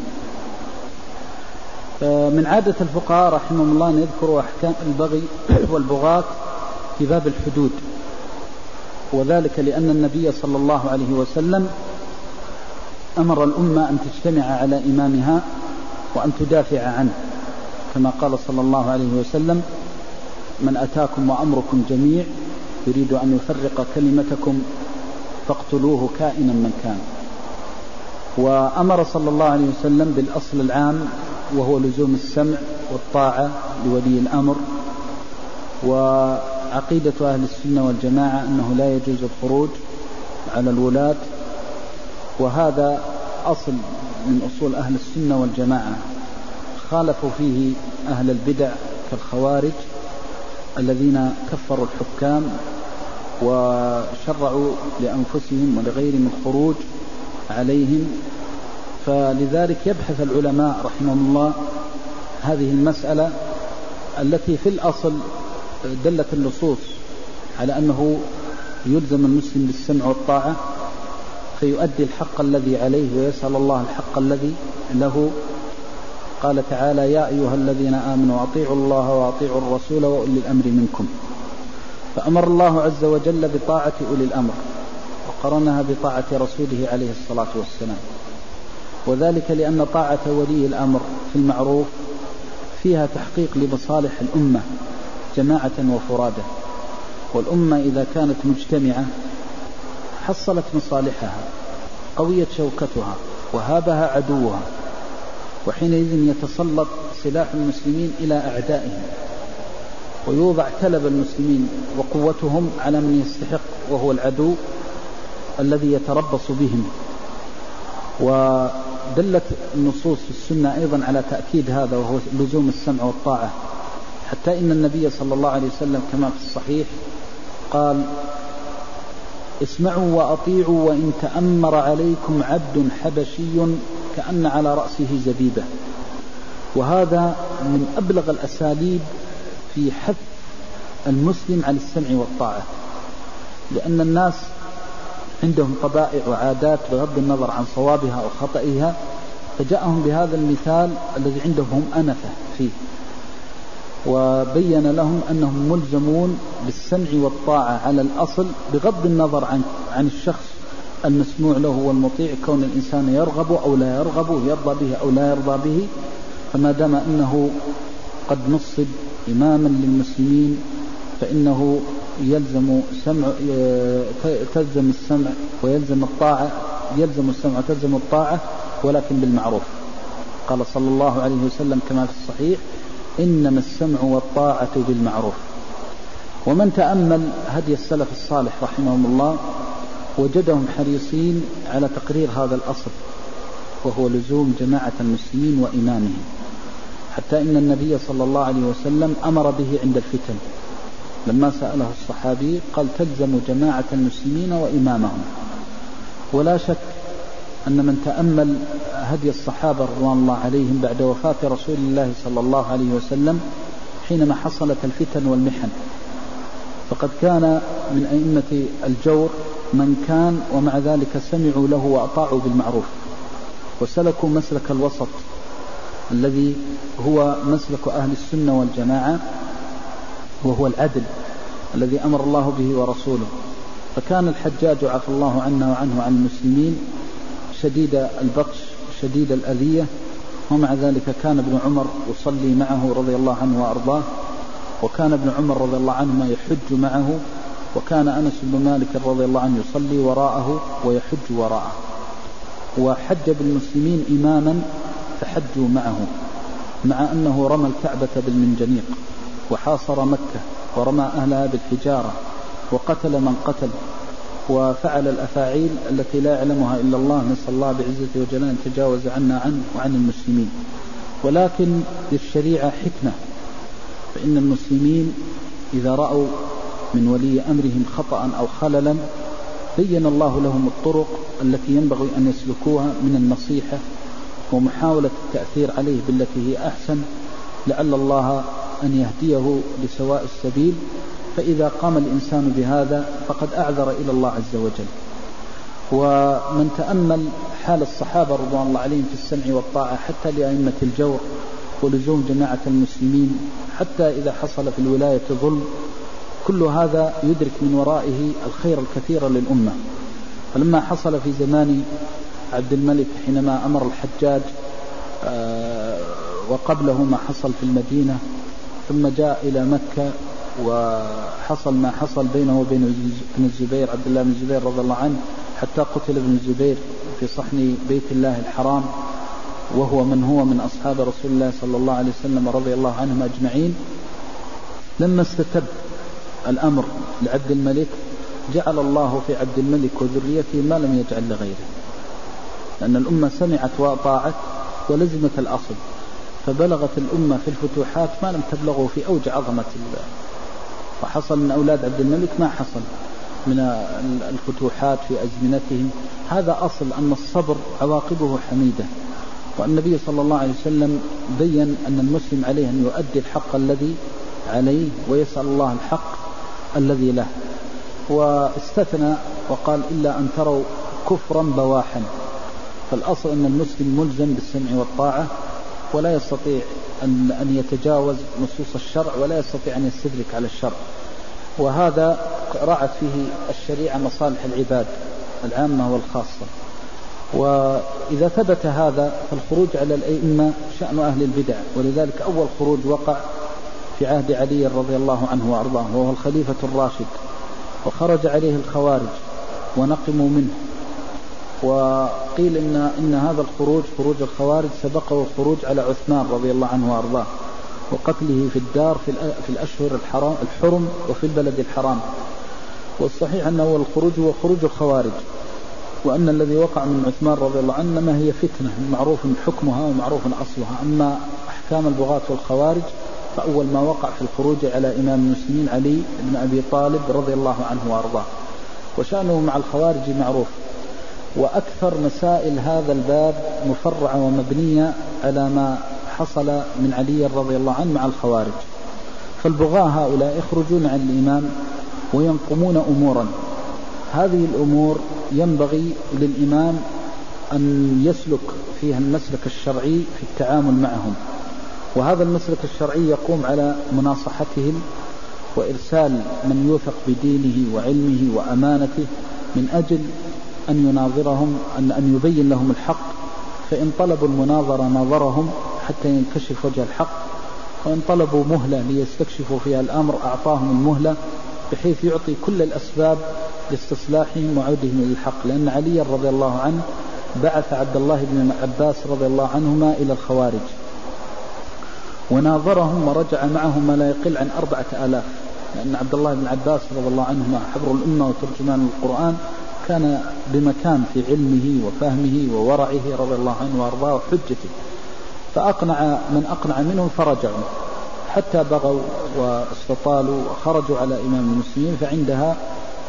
من عادة الفقهاء رحمهم الله أن يذكروا أحكام البغي والبغاة في باب الحدود، وذلك لأن النبي صلى الله عليه وسلم أمر الأمة أن تجتمع على إمامها وأن تدافع عنه، كما قال صلى الله عليه وسلم: من أتاكم وأمركم جميع يريد أن يفرق كلمتكم فاقتلوه كائنا من كان. وأمر صلى الله عليه وسلم بالأصل العام وهو لزوم السمع والطاعة لولي الأمر. وعقيدة أهل السنة والجماعة أنه لا يجوز الخروج على الولاة، وهذا أصل من أصول أهل السنة والجماعة، خالفوا فيه أهل البدع كالخوارج الذين كفروا الحكام وشرعوا لأنفسهم ولغيرهم الخروج عليهم. فلذلك يبحث العلماء رحمهم الله هذه المسألة التي في الأصل دلت النصوص على أنه يلزم المسلم بالسمع والطاعة، فيؤدي الحق الذي عليه ويسأل الله الحق الذي له. قال تعالى: يا أيها الذين آمنوا أطيعوا الله وأطيعوا الرسول وأولي الأمر منكم. فأمر الله عز وجل بطاعة أولي الأمر وقرنها بطاعة رسوله عليه الصلاة والسلام، وذلك لأن طاعة ولي الأمر في المعروف فيها تحقيق لمصالح الأمة جماعة وفرادة، والأمة إذا كانت مجتمعة حصلت مصالحها، قويت شوكتها، وهابها عدوها، وحينئذ يتسلط سلاح المسلمين إلى أعدائهم، ويوضع كلب المسلمين وقوتهم على من يستحق وهو العدو الذي يتربص بهم. ودلت النصوص في السنة أيضا على تأكيد هذا، وهو لزوم السمع والطاعة، حتى إن النبي صلى الله عليه وسلم كما في الصحيح قال: اسمعوا وأطيعوا وإن تأمر عليكم عبد حبشي كأن على رأسه زبيبة. وهذا من أبلغ الأساليب في حث المسلم على السمع والطاعة، لأن الناس عندهم طبائع وعادات بغض النظر عن صوابها أو خطئها، فجاءهم بهذا المثال الذي عندهم هم أنفة فيه، وبين لهم أنهم ملزمون بالسمع والطاعة على الأصل بغض النظر عن الشخص المسموع له والمطيع، كون الإنسان يرغب أو لا يرغب، يرضى به أو لا يرضى به، فما دام أنه قد نصب إماما للمسلمين فإنه تلزم السمع ويلزم الطاعة، يلزم السمع وتلزم الطاعة، ولكن بالمعروف. قال صلى الله عليه وسلم كما في الصحيح: إنما السمع والطاعة بالمعروف. ومن تأمل هدي السلف الصالح رحمهم الله وجدهم حريصين على تقرير هذا الأصل، وهو لزوم جماعة المسلمين وإمامهم، حتى إن النبي صلى الله عليه وسلم أمر به عند الفتن، لما سأله الصحابي قال: تلزم جماعة المسلمين وإمامهم. ولا شك أن من تأمل هدي الصحابة رضوان الله عليهم بعد وفاة رسول الله صلى الله عليه وسلم حينما حصلت الفتن والمحن، فقد كان من أئمة الجور من كان ومع ذلك سمعوا له وأطاعوا بالمعروف وسلكوا مسلك الوسط الذي هو مسلك أهل السنة والجماعة، وهو العدل الذي أمر الله به ورسوله. فكان الحجاج عفى الله عنا وعنه وعن المسلمين شديد البطش شديد الأذية، ومع ذلك كان ابن عمر يصلي معه رضي الله عنه وأرضاه، وكان ابن عمر رضي الله عنهما يحج معه، وكان أنس بن مالك رضي الله عنه يصلي وراءه ويحج وراءه، وحج بالمسلمين إماما فحجوا معه، مع أنه رمى الكعبة بالمنجنيق وحاصر مكة ورمى أهلها بالحجارة وقتل من قتل وفعل الأفاعيل التي لا يعلمها إلا الله، نسأل الله بعزته وجلاله أن تجاوز عنا عنه وعن المسلمين. ولكن للشريعة حكمة، فإن المسلمين إذا رأوا من ولي أمرهم خطأ أو خللا بين الله لهم الطرق التي ينبغي أن يسلكوها من النصيحة ومحاولة التأثير عليه بالتي هي أحسن، لعل الله أن يهديه لسواء السبيل. فإذا قام الإنسان بهذا فقد أعذر إلى الله عز وجل. ومن تأمل حال الصحابة رضوان الله عليهم في السمع والطاعة حتى لأئمة الجور ولزوم جماعة المسلمين، حتى إذا حصل في الولاية ظلم، كل هذا يدرك من ورائه الخير الكثير للأمة. فلما حصل في زمان عبد الملك حينما أمر الحجاج وقبله ما حصل في المدينة، ثم جاء إلى مكة وحصل ما حصل بينه وبين ابن الزبير عبد الله بن الزبير رضي الله عنه، حتى قتل ابن الزبير في صحن بيت الله الحرام، وهو من أصحاب رسول الله صلى الله عليه وسلم رضي الله عنهم أجمعين. لما استتب الأمر لعبد الملك جعل الله في عبد الملك وذريته ما لم يجعل لغيره، لأن الأمة سمعت وأطاعت ولزمت الأصل، فبلغت الأمة في الفتوحات ما لم تبلغه في أوج عظمة الله. وحصل من أولاد عبد الملك ما حصل من الفتوحات في أزمنتهم. هذا أصل أن الصبر عواقبه حميدة، والنبي صلى الله عليه وسلم بين أن المسلم عليه أن يؤدي الحق الذي عليه ويسأل الله الحق الذي له، واستثنى وقال إلا أن تروا كفرا بواحا. فالأصل أن المسلم ملزم بالسمع والطاعة، ولا يستطيع أن يتجاوز نصوص الشرع، ولا يستطيع أن يستدرك على الشرع. وهذا رعت فيه الشريعة مصالح العباد العامة والخاصة. وإذا ثبت هذا فالخروج على الأئمة شأن أهل البدع، ولذلك أول خروج وقع في عهد علي رضي الله عنه وأرضاه، وهو الخليفة الراشد، وخرج عليه الخوارج ونقموا منه. وقيل إن هذا الخروج خروج الخوارج سبقه الخروج على عثمان رضي الله عنه وأرضاه، وقتله في الدار في الأشهر الحرم وفي البلد الحرام. والصحيح أنه الخروج هو خروج الخوارج، وأن الذي وقع من عثمان رضي الله عنه ما هي فتنة معروف حكمها ومعروف أصلها. أما أحكام البغاة والخوارج فأول ما وقع في الخروج على إمام المسلمين علي بن أبي طالب رضي الله عنه وأرضاه، وشأنه مع الخوارج معروف. وأكثر مسائل هذا الباب مفرعة ومبنية على ما حصل من علي رضي الله عنه مع الخوارج. فالبغاة هؤلاء يخرجون عن الإمام وينقمون أمورا، هذه الأمور ينبغي للإمام أن يسلك فيها المسلك الشرعي في التعامل معهم، وهذا المسلك الشرعي يقوم على مناصحتهم وإرسال من يوثق بدينه وعلمه وأمانته من أجل أن يناظرهم، أن يبين لهم الحق. فإن طلبوا المناظرة ناظرهم حتى ينكشف وجه الحق، وإن طلبوا مهلة ليستكشفوا فيها الأمر أعطاهم المهلة، بحيث يعطي كل الأسباب لاستصلاحهم وعودهم إلى الحق. لأن علي رضي الله عنه بعث عبد الله بن عباس رضي الله عنهما إلى الخوارج وناظرهم، ورجع معهم ما لا يقل عن 4000، لأن عبد الله بن عباس رضي الله عنهما حبر الأمة وترجمان القرآن كان بمكان في علمه وفهمه وورعه رضي الله عنه وأرضاه وحجته، فأقنع من أقنع منهم فرجعوا حتى بغوا واستطالوا وخرجوا على إمام المسلمين. فعندها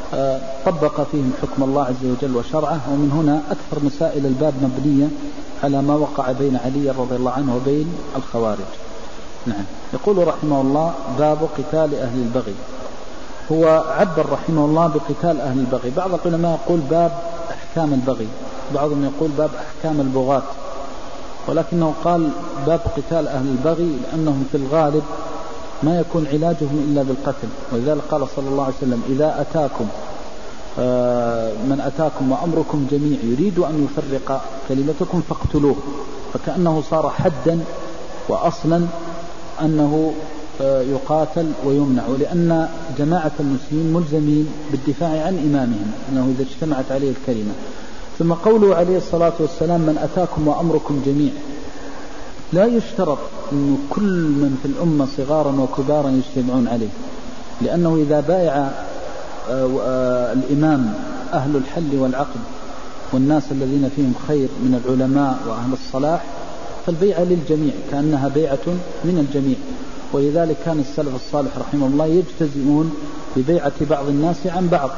طبق فيهم حكم الله عز وجل وشرعه. ومن هنا أكثر مسائل الباب مبنية على ما وقع بين علي رضي الله عنه وبين الخوارج. نعم. يقول رحمه الله: باب قتال أهل البغي. هو عبر رحمه الله بقتال أهل البغي. بعض العلماء يقول باب أحكام البغي، بعضهم يقول باب أحكام البغاة، ولكنه قال باب قتال أهل البغي لأنهم في الغالب ما يكون علاجهم إلا بالقتل. ولذلك قال صلى الله عليه وسلم: إذا أتاكم من أتاكم وأمركم جميع يريد أن يفرق كلمتكم فاقتلوه. فكأنه صار حدا وأصلا أنه يقاتل ويمنع، ولأن جماعة المسلمين ملزمين بالدفاع عن إمامهم أنه إذا اجتمعت عليه الكلمة. ثم قوله عليه الصلاة والسلام: من أتاكم وأمركم جميع، لا يشترط أن كل من في الأمة صغارا وكبارا يجتمعون عليه، لأنه إذا بايع الإمام أهل الحل والعقد والناس الذين فيهم خير من العلماء وأهل الصلاح فالبيعة للجميع كأنها بيعة من الجميع. ولذلك كان السلف الصالح رحمه الله يجتزئون ببيعة بعض الناس عن بعض،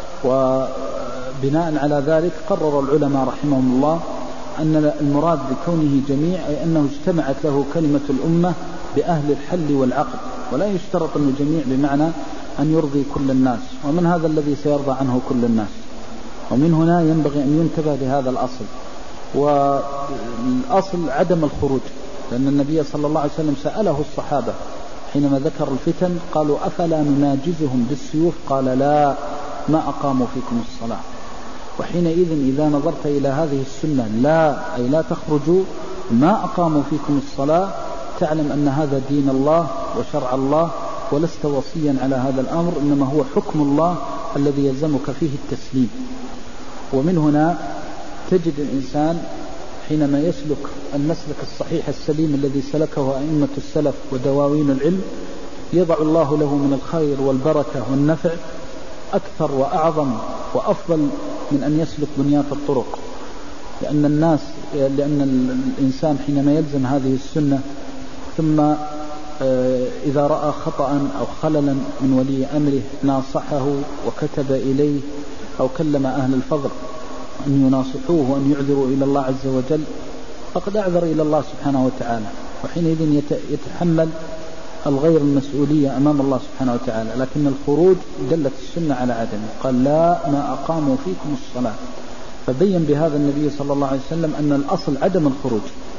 وبناء على ذلك قرر العلماء رحمهم الله أن المراد بكونه جميع أي أنه اجتمعت له كلمة الأمة بأهل الحل والعقد، ولا يشترط أنه جميع بمعنى أن يرضي كل الناس، ومن هذا الذي سيرضى عنه كل الناس. ومن هنا ينبغي أن ينتبه لهذا الأصل. والأصل عدم الخروج، لأن النبي صلى الله عليه وسلم سأله الصحابة حينما ذكر الفتن قالوا: أفلا نناجزهم بالسيوف؟ قال: لا، ما أقاموا فيكم الصلاة. وحينئذ إذا نظرت إلى هذه السنة لا أي لا تخرجوا ما أقاموا فيكم الصلاة، تعلم أن هذا دين الله وشرع الله، ولست وصيا على هذا الأمر، إنما هو حكم الله الذي يلزمك فيه التسليم. ومن هنا تجد الإنسان حينما يسلك المسلك الصحيح السليم الذي سلكه أئمة السلف ودواوين العلم، يضع الله له من الخير والبركة والنفع أكثر وأعظم وأفضل من أن يسلك بنيات الطرق. لأن الإنسان حينما يلزم هذه السنة ثم إذا رأى خطأ أو خللا من ولي أمره ناصحه وكتب إليه أو كلم أهل الفضل أن يناصحوه وأن يعذروا إلى الله عز وجل، فقد أعذر إلى الله سبحانه وتعالى، وحينئذ يتحمل الغير المسؤولية أمام الله سبحانه وتعالى. لكن الخروج دلت السنة على عدمه، قال: لا، ما أقاموا فيكم الصلاة. فبين بهذا النبي صلى الله عليه وسلم أن الأصل عدم الخروج،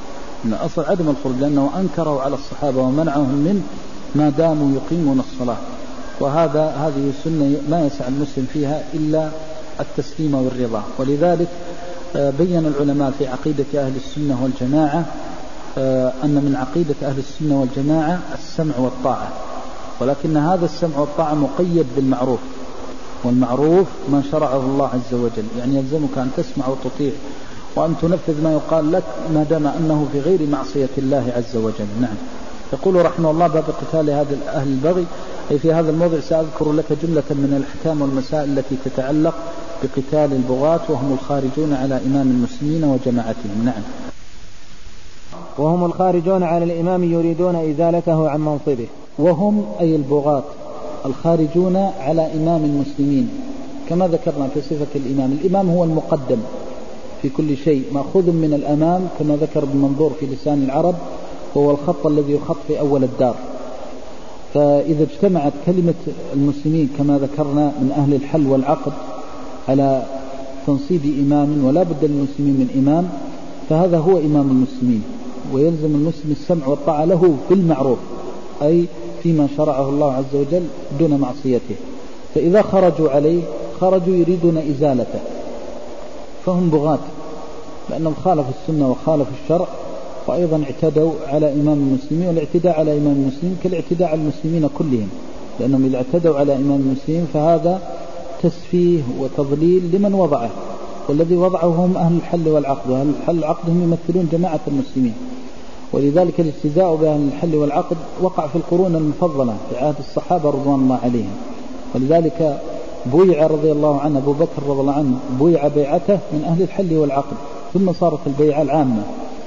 لأنه أنكره على الصحابة ومنعهم منه ما داموا يقيمون الصلاة. هذه السنة ما يسع المسلم فيها إلا التسليم والرضا. ولذلك بين العلماء في عقيدة أهل السنة والجماعة أن من عقيدة أهل السنة والجماعة السمع والطاعة، ولكن هذا السمع والطاعة مقيد بالمعروف، والمعروف ما شرعه الله عز وجل، يعني يلزمك أن تسمع وتطيع وأن تنفذ ما يقال لك ما دام أنه في غير معصية الله عز وجل. نعم. يقول رحمه الله: باب قتال أهل البغي. أي في هذا الموضع سأذكر لك جملة من الأحكام والمسائل التي تتعلق بقتال البغاة، وهم الخارجون على إمام المسلمين وجماعتهم. نعم. وهم الخارجون على الإمام يريدون إزالته عن منصبه. وهم أي البغاة الخارجون على إمام المسلمين، كما ذكرنا في صفة الإمام. الإمام هو المقدم في كل شيء، مأخوذ من الأمام كما ذكر ابن منظور في لسان العرب، وهو الخط الذي يخط في أول الدار. فإذا اجتمعت كلمة المسلمين كما ذكرنا من أهل الحل والعقد على تنصيب إمام، ولا بد للمسلمين من إمام، فهذا هو إمام المسلمين، ويلزم المسلم السمع والطاعة له في المعروف، أي فيما شرعه الله عز وجل دون معصيته. فإذا خرجوا عليه خرجوا يريدون إزالته، فهم بغاة، لأنهم خالفوا السنة وخالفوا الشرع، وأيضا اعتدوا على إمام المسلمين. والاعتداء على إمام المسلمين كالاعتداء على المسلمين كلهم، لأنهم إذا اعتدوا على إمام المسلمين فهذا تسفيه وتضليل لمن وضعه، والذي وضعه هم أهل الحل والعقد، وأهل الحل والعقد هم يمثلون جماعة المسلمين. ولذلك الاجتزاء بأهل الحل والعقد وقع في القرون المفضلة في عهد الصحابة رضوان الله عليهم. ولذلك بويع رضي الله عنه أبو بكر رضي الله عنه بويع بيعته من أهل الحل والعقد، ثم صارت البيعة العامة.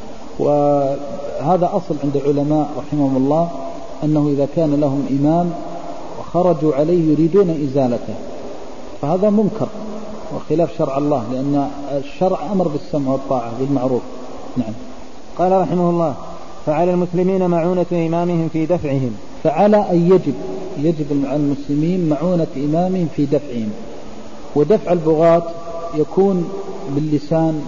وهذا أصل عند العلماء رحمهم الله، أنه إذا كان لهم إمام وخرجوا عليه يريدون إزالته فهذا منكر وخلاف شرع الله، لأن الشرع أمر بالسمع والطاعة بالمعروف. نعم. قال رحمه الله: فعلى المسلمين معونة إمامهم في دفعهم. فعلى أن يجب على المسلمين معونة إمامهم في دفعهم. ودفع البغاة يكون باللسان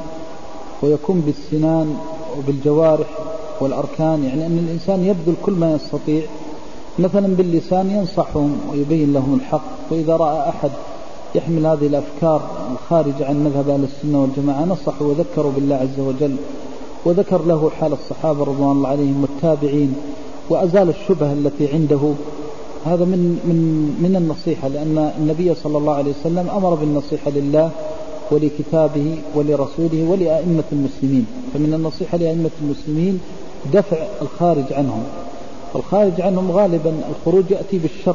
ويكون بالسنان وبالجوارح والأركان، يعني أن الإنسان يبذل كل ما يستطيع. مثلا باللسان ينصحهم ويبين لهم الحق، وإذا رأى أحد يحمل هذه الأفكار الخارجة عن مذهب أهل السنة والجماعة نصحوا وذكروا بالله عز وجل، وذكر له حال الصحابة رضوان الله عليهم والتابعين، وأزال الشبهة التي عنده. هذا من النصيحة، لأن النبي صلى الله عليه وسلم أمر بالنصيحة لله ولكتابه ولرسوله ولأئمة المسلمين. فمن النصيحة لأئمة المسلمين دفع الخارج عنهم. الخارج عنهم غالبا الخروج يأتي بالشر،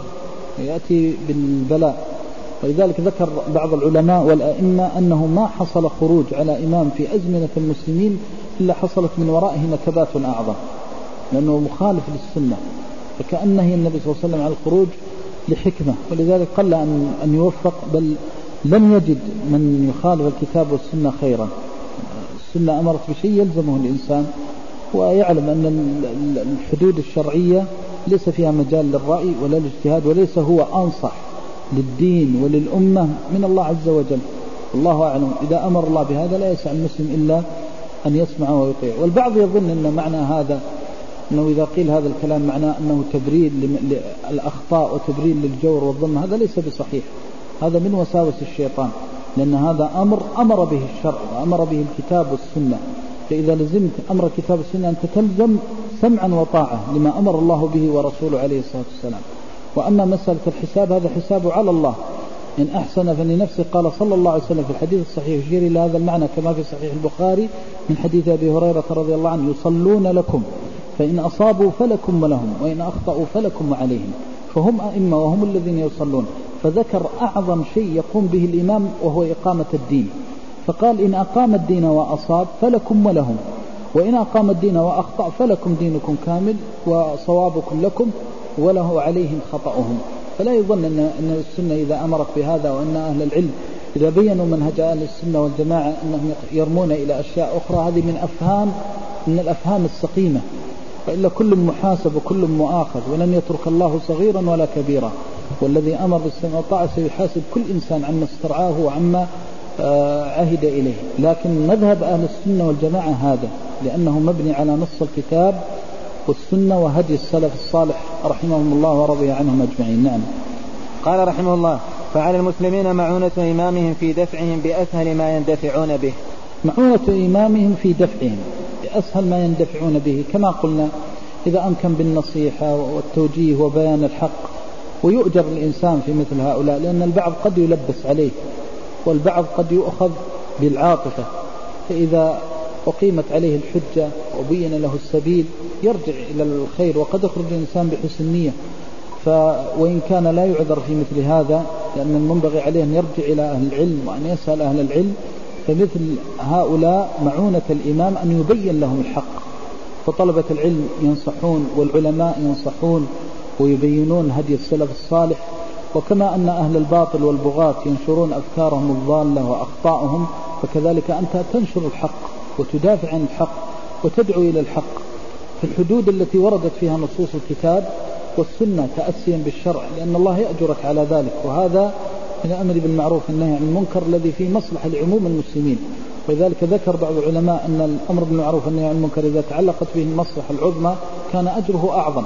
يأتي بالبلاء. ولذلك ذكر بعض العلماء والأئمة أنه ما حصل خروج على إمام في أزمنة المسلمين إلا حصلت من ورائه نكبات أعظم، لأنه مخالف للسنة، فكأنه النبي صلى الله عليه وسلم على الخروج لحكمة، ولذلك قل أن يوفق، بل لم يجد من يخالف الكتاب والسنة خيرا. السنة أمرت بشيء يلزمه الإنسان، ويعلم أن الحدود الشرعية ليس فيها مجال للرأي ولا الاجتهاد، وليس هو أنصح للدين وللأمة من الله عز وجل. الله أعلم. إذا أمر الله بهذا لا يسع المسلم إلا أن يسمع ويطيع. والبعض يظن أن معنى هذا أنه إذا قيل هذا الكلام معناه أنه تبرير للأخطاء وتبرير للجور والظلم. هذا ليس بصحيح، هذا من وساوس الشيطان، لأن هذا أمر به الشرع وأمر به الكتاب والسنة. فإذا لزمت أمر الكتاب والسنة أنت تلزم سمعا وطاعة لما أمر الله به ورسوله عليه الصلاة والسلام. وأما مسألة الحساب هذا حسابه على الله، إن أحسن فلنفسه، قال صلى الله عليه وسلم في الحديث الصحيح يشير إلى هذا المعنى كما في صحيح البخاري من حديث أبي هريرة رضي الله عنه: يصلون لكم فإن أصابوا فلكم ولهم، وإن أخطأوا فلكم وعليهم. فهم أئمة وهم الذين يصلون. فذكر أعظم شيء يقوم به الإمام وهو إقامة الدين، فقال: إن أقام الدين وأصاب فلكم ولهم، وإن أقام الدين وأخطأ فلكم دينكم كامل وصوابكم لكم وله عليهم خطأهم. فلا يظن أن السنة إذا أمرت بهذا، وأن أهل العلم إذا بينوا منهج أهل السنة والجماعة أنهم يرمون إلى أشياء أخرى، هذه من الأفهام السقيمة. فإلا كل محاسب وكل مؤاخذ، ولن يترك الله صغيرا ولا كبيرا. والذي أمر بالسمع والطاعة سيحاسب كل إنسان عما استرعاه وعما عهد إليه. لكن مذهب أهل السنة والجماعة هذا، لأنه مبني على نص الكتاب والسنة وهدي السلف الصالح رحمهم الله ورضي عنهم أجمعين. نعم. قال رحمه الله: فعلى المسلمين معونة إمامهم في دفعهم بأسهل ما يندفعون به. معونة إمامهم في دفعهم بأسهل ما يندفعون به، كما قلنا إذا أمكن بالنصيحة والتوجيه وبيان الحق. ويؤجر الإنسان في مثل هؤلاء، لأن البعض قد يلبس عليه والبعض قد يؤخذ بالعاطفة، فإذا أقيمت عليه الحجة وبين له السبيل يرجع إلى الخير. وقد يخرج الإنسان بحسن نية، وإن كان لا يعذر في مثل هذا، لأن المنبغي عليه أن يرجع إلى أهل العلم وأن يسأل أهل العلم. فمثل هؤلاء معونة الإمام أن يبين لهم الحق، فطلبة العلم ينصحون والعلماء ينصحون ويبينون هدي السلف الصالح. وكما أن أهل الباطل والبغاة ينشرون أفكارهم الضالة وأخطاءهم، فكذلك أنت تنشر الحق وتدافع عن الحق وتدعو إلى الحق في الحدود التي وردت فيها نصوص الكتاب والسنة، تأسيا بالشرع، لأن الله يأجرك على ذلك. وهذا من الأمر بالمعروف والنهي عن المنكر الذي فيه مصلحة لعموم المسلمين. ولذلك ذكر بعض العلماء أن الأمر بالمعروف والنهي عن المنكر إذا تعلقت به المصلحة العظمى كان أجره أعظم.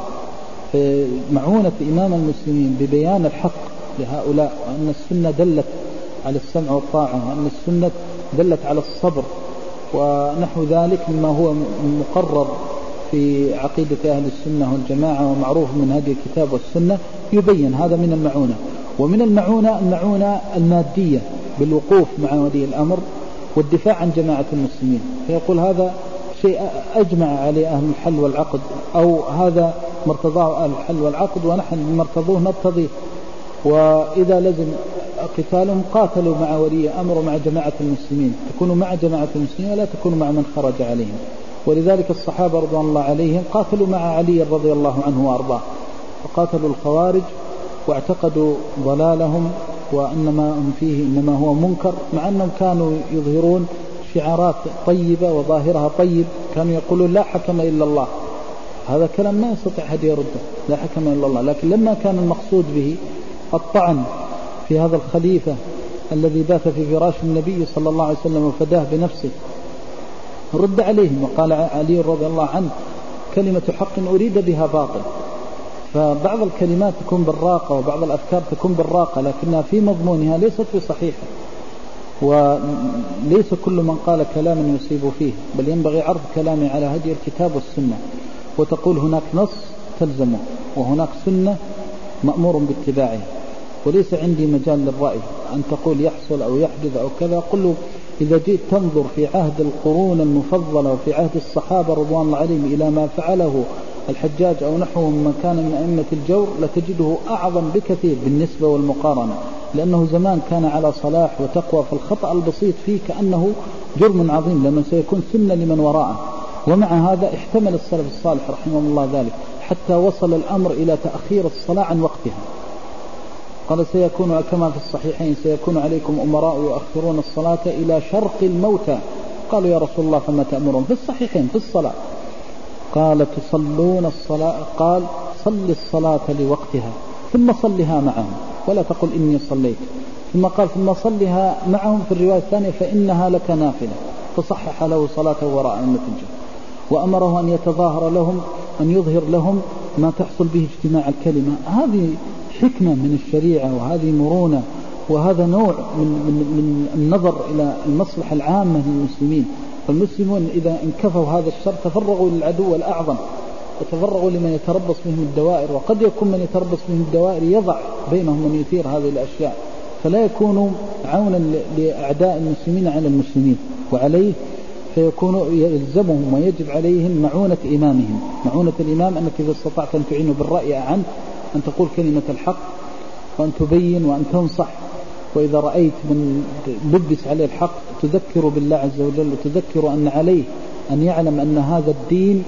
معونة إمام المسلمين ببيان الحق لهؤلاء، وأن السنة دلت على السمع والطاعة، وأن السنة دلت على الصبر ونحو ذلك مما هو مقرر في عقيدة أهل السنة والجماعة ومعروف من هذه الكتاب والسنة، يبين هذا من المعونة. ومن المعونة المادية بالوقوف مع ولي الأمر والدفاع عن جماعة المسلمين. فيقول هذا شيء أجمع عليه أهل الحل والعقد، أو هذا مرتضاه أهل الحل والعقد ونحن مرتضوه نرتضيه. وإذا لزم قتالهم قاتلوا مع ولي أمر ومع جماعة المسلمين، تكونوا مع جماعة المسلمين ولا تكونوا مع من خرج عليهم. ولذلك الصحابة رضوان الله عليهم قاتلوا مع علي رضي الله عنه وأرضاه، وقاتلوا الخوارج واعتقدوا ضلالهم وإنما هم فيه إنما هو منكر، مع أنهم كانوا يظهرون شعارات طيبة وظاهرها طيب، كانوا يقولون لا حكم إلا الله. هذا كلام ما يستطيع أحد يرده، لا حكم إلا الله. لكن لما كان المقصود به الطعن في هذا الخليفة الذي بات في فراش النبي صلى الله عليه وسلم وفداه بنفسه، رد عليهم وقال علي رضي الله عنه كلمة حق أريد بها باطل. فبعض الكلمات تكون بالراقة وبعض الأفكار تكون بالراقة، لكنها في مضمونها ليست بصحيحة، وليس كل من قال كلاما يصيب فيه، بل ينبغي عرض كلامي على هدي الكتاب والسنة، وتقول هناك نص تلزمه وهناك سنة مأمور باتباعها، وليس عندي مجال للرأي أن تقول يحصل أو يحدث أو كذا. قل له إذا جئت تنظر في عهد القرون المفضلة وفي عهد الصحابة رضوان الله عليهم إلى ما فعله الحجاج أو نحوه من كان من أئمة الجور، لتجده أعظم بكثير بالنسبة والمقارنة، لأنه زمان كان على صلاح وتقوى، فالخطأ البسيط فيه كأنه جرم عظيم لمن سيكون سنة لمن وراءه. ومع هذا احتمل السلف الصالح رحمه الله ذلك حتى وصل الأمر إلى تأخير الصلاة عن وقتها. قال سيكون كما في الصحيحين سيكون عليكم أمراء يؤخرون الصلاة إلى شرق الموتى. قالوا يا رسول الله فما تأمرون؟ في الصحيحين في الصلاة. قال تصلون الصلاة، قال صل الصلاة لوقتها ثم صلها معهم ولا تقل إني صليت، ثم قال ثم صلها معهم في الرواية الثانية فإنها لك نافلة، فصحح له صلاته وراء أئمة الجهل. وأمره أن يتظاهر لهم، أن يظهر لهم ما تحصل به اجتماع الكلمة. هذه حكمة من الشريعة، وهذه مرونة، وهذا نوع من النظر إلى المصلحة العامة للمسلمين. فالمسلمون إذا انكفوا هذا الشر تفرغوا للعدو الأعظم، وتفرغوا لمن يتربص بهم الدوائر، وقد يكون من يتربص بهم الدوائر يضع بينهم من يثير هذه الأشياء، فلا يكونوا عونا لأعداء المسلمين على المسلمين، وعليه فيكونوا يلزمهم ويجب عليهم معونة إمامهم. معونة الإمام أنك إذا استطعت أن تعينه بالرأي عنه، أن تقول كلمة الحق، وأن تبين وأن تنصح. وإذا رأيت من لبس عليه الحق تذكر بالله عز وجل، وتذكر أن عليه أن يعلم أن هذا الدين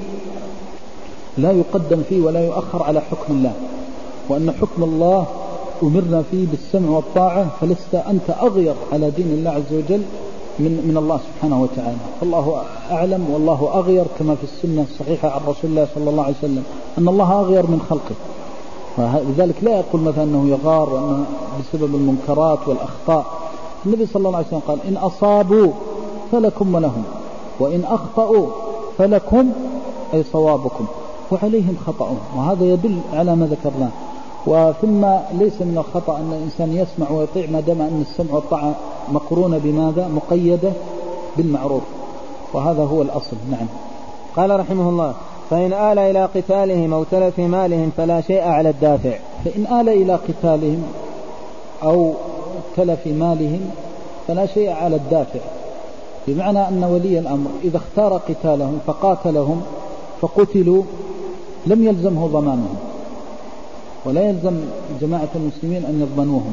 لا يقدم فيه ولا يؤخر على حكم الله، وأن حكم الله أمرنا فيه بالسمع والطاعة، فلست أنت أغير على دين الله عز وجل من الله سبحانه وتعالى. فالله أعلم والله أغير، كما في السنة الصحيحة عن رسول الله صلى الله عليه وسلم أن الله أغير من خلقه. لذلك لا يقول مثلا أنه يغار وأنه بسبب المنكرات والأخطاء. النبي صلى الله عليه وسلم قال إن أصابوا فلكم ولهم، وإن أخطأوا فلكم أي صوابكم وعليهم خطأهم. وهذا يدل على ما ذكرناه. وثم ليس من الخطأ أن الإنسان يسمع ويطيع ما دام أن السمع والطاعة مقرونة بماذا؟ مقيدة بالمعروف، وهذا هو الأصل. نعم. قال رحمه الله فإن آل إلى قتالهم أو تلف مالهم فلا شيء على الدافع. فإن آل إلى قتالهم أو تلف مالهم فلا شيء على الدافع، بمعنى أن ولي الأمر إذا اختار قتالهم فقاتلهم فقتلوا لم يلزمه ضمانهم، ولا يلزم جماعة المسلمين أن يضمنوهم.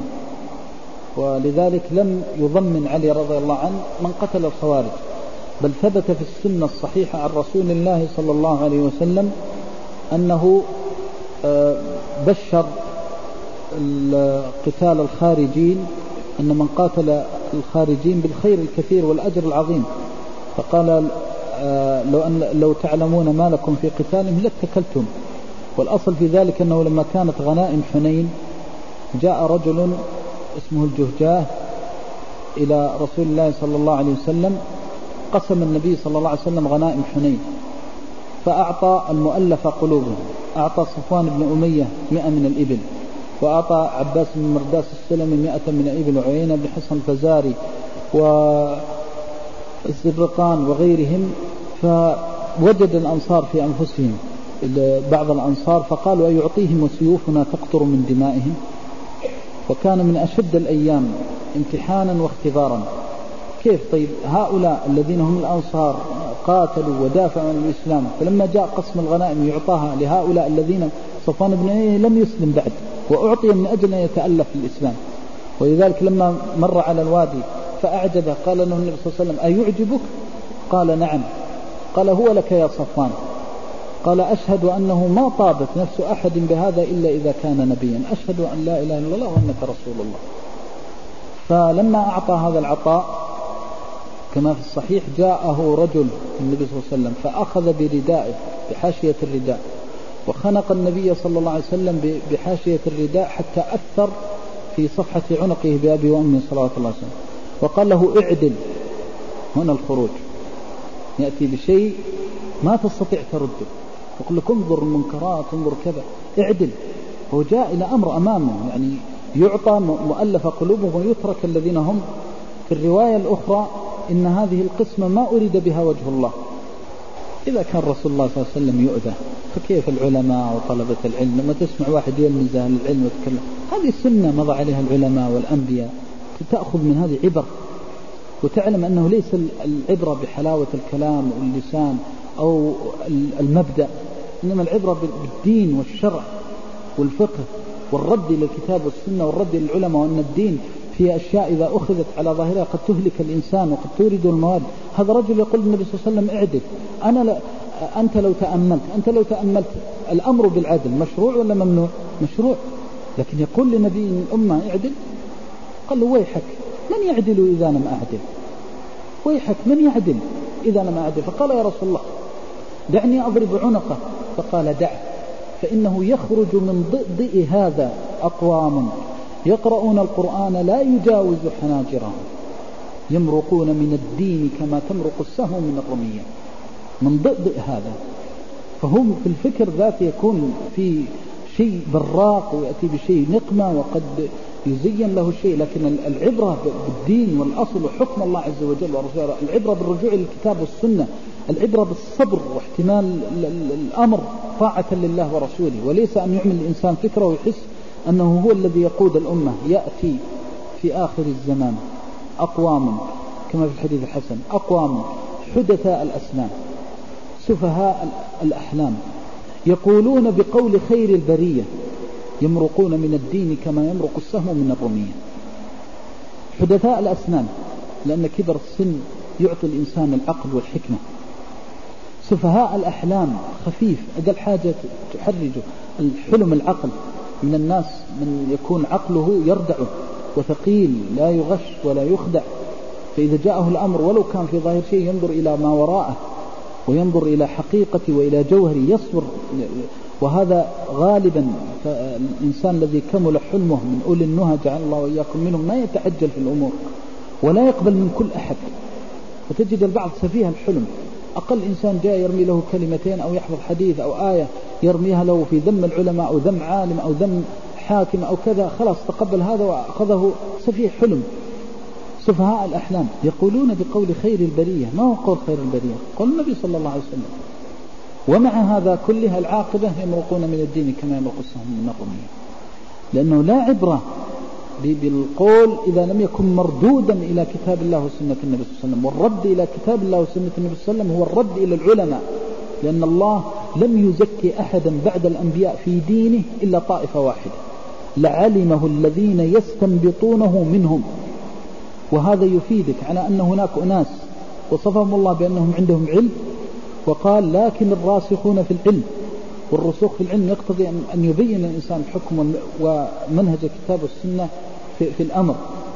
ولذلك لم يضمن علي رضي الله عنه من قتل الخوارج، بل ثبت في السنة الصحيحة عن رسول الله صلى الله عليه وسلم أنه بشر قتال الخارجين، أن من قاتل الخارجين بالخير الكثير والأجر العظيم. فقال لو تعلمون ما لكم في قتالهم لاتكلتم. والأصل في ذلك أنه لما كانت غنائم حنين جاء رجل اسمه الجهجاه إلى رسول الله صلى الله عليه وسلم، قسم النبي صلى الله عليه وسلم غنائم حنين، فأعطى المؤلف قلوبهم، أعطى صفوان بن أمية 100 من الإبل، وأعطى عباس بن مرداس السلمي 100 من الإبل، وعيينة بن حصن الفزاري والزرقان وغيرهم. فوجد الأنصار في أنفسهم بعض الأنصار فقالوا أيعطيهم وسيوفنا تقطر من دمائهم. وكان من أشد الأيام امتحانا واختبارا. كيف طيب هؤلاء الذين هم الأنصار قاتلوا ودافعوا عن الإسلام، فلما جاء قسم الغنائم يعطاها لهؤلاء الذين صفوان بن عيينة لم يسلم بعد، وأعطي من أجل أن يتألف في الإسلام. ولذلك لما مر على الوادي فأعجبه قال له النبي صلى الله عليه وسلم أيعجبك؟ قال نعم. قال هو لك يا صفوان. قال أشهد أنه ما طابت نفس أحد بهذا إلا إذا كان نبيا، أشهد أن لا إله إلا الله وأنك رسول الله. فلما أعطى هذا العطاء كما في الصحيح جاءه رجل النبي صلى الله عليه وسلم فأخذ بردائه بحاشية الرداء وخنق النبي صلى الله عليه وسلم بحاشية الرداء حتى أثر في صفحة عنقه بأبي وأمي صلوات الله عليه وسلم، وقال له اعدل. هنا الخروج، يأتي بشيء ما تستطيع ترده، يقول لك انظر المنكرات انظر كذا، اعدل. هو جاء إلى أمر أمامه، يعني يعطى مؤلف قلوبهم ويترك الذين هم. في الرواية الأخرى إن هذه القسمة ما أريد بها وجه الله. إذا كان رسول الله صلى الله عليه وسلم يؤذى فكيف العلماء وطلبة العلم؟ لما تسمع واحد يلمز أهل العلم ويتكلم، هذه سنة مضى عليها العلماء والأنبياء، تأخذ من هذه عبر وتعلم أنه ليس العبرة بحلاوة الكلام واللسان أو المبدأ، إنما العبرة بالدين والشرع والفقه والرد إلى الكتاب والسنة والرد إلى العلماء، وأن الدين في أشياء إذا أخذت على ظاهرها قد تهلك الإنسان وقد تورد المواد. هذا رجل يقول النبي صلى الله عليه وسلم اعدل. أنت لو تأملت الأمر بالعدل مشروع ولا ممنوع؟ مشروع. لكن يقول لنبي الأمة اعدل، قال له ويحك من يعدل إذا لم أعدل؟ ويحك من يعدل إذا لم أعدل؟ فقال يا رسول الله دعني أضرب عنقه. فقال دعه، فإنه يخرج من ضئضئ هذا أقوام يقرؤون القرآن لا يجاوز حناجرهم يمرقون من الدين كما تمرق السهم من الرمية. من ضئضئ هذا، فهم في الفكر ذات يكون في شيء براق ويأتي بشيء نقمة وقد يزين له الشيء، لكن العبرة بالدين والأصل وحكم الله عز وجل ورسوله، العبرة بالرجوع إلى الكتاب والسنة، العبرة بالصبر واحتمال الأمر طاعة لله ورسوله، وليس أن يعمل الإنسان فكرة ويحس أنه هو الذي يقود الأمة. يأتي في آخر الزمان أقوام كما في الحديث الحسن، أقوام حدثاء الأسنان سفهاء الأحلام يقولون بقول خير البرية يمرقون من الدين كما يمرق السهم من الرمية. حدثاء الأسنان لأن كبر السن يعطي الإنسان العقل والحكمة. سفهاء الأحلام خفيف، أقل حاجة تحرجه الحلم العقل. من الناس من يكون عقله يردعه وثقيل لا يغش ولا يخدع، فإذا جاءه الأمر ولو كان في ظاهر شيء ينظر إلى ما وراءه وينظر إلى حقيقته وإلى جوهره يصبر. وهذا غالبا الإنسان الذي كمل حلمه من أولي النهى جعل الله وإياكم منهم ما يتعجل في الأمور ولا يقبل من كل أحد. فتجد البعض سفيه الحلم، أقل إنسان جاء يرمي له كلمتين أو يحفظ حديث أو آية يرميها له في ذم العلماء أو ذم عالم أو ذم حاكم أو كذا، خلاص تقبل هذا وأخذه سفيه حلم. سفهاء الأحلام يقولون بقول خير البرية. ما هو قول خير البرية؟ قول النبي صلى الله عليه وسلم. ومع هذا كلها العاقبة يمرقون من الدين كما يمرق السهم من الرمية، لأنه لا عبرة بالقول إذا لم يكن مردودا إلى كتاب الله وسنة النبي صلى الله عليه وسلم. والرد إلى كتاب الله وسنة النبي صلى الله عليه وسلم هو الرد إلى العلماء، لأن الله لم يزكي أحدا بعد الأنبياء في دينه إلا طائفة واحدة لعلمه الذين يستنبطونه منهم. وهذا يفيدك على أن هناك أناس وصفهم الله بأنهم عندهم علم، وقال لكن الراسخون في العلم. والرسوخ في العلم يقتضي أن يبين الإنسان حكم ومنهج الكتاب والسنة في الأمر.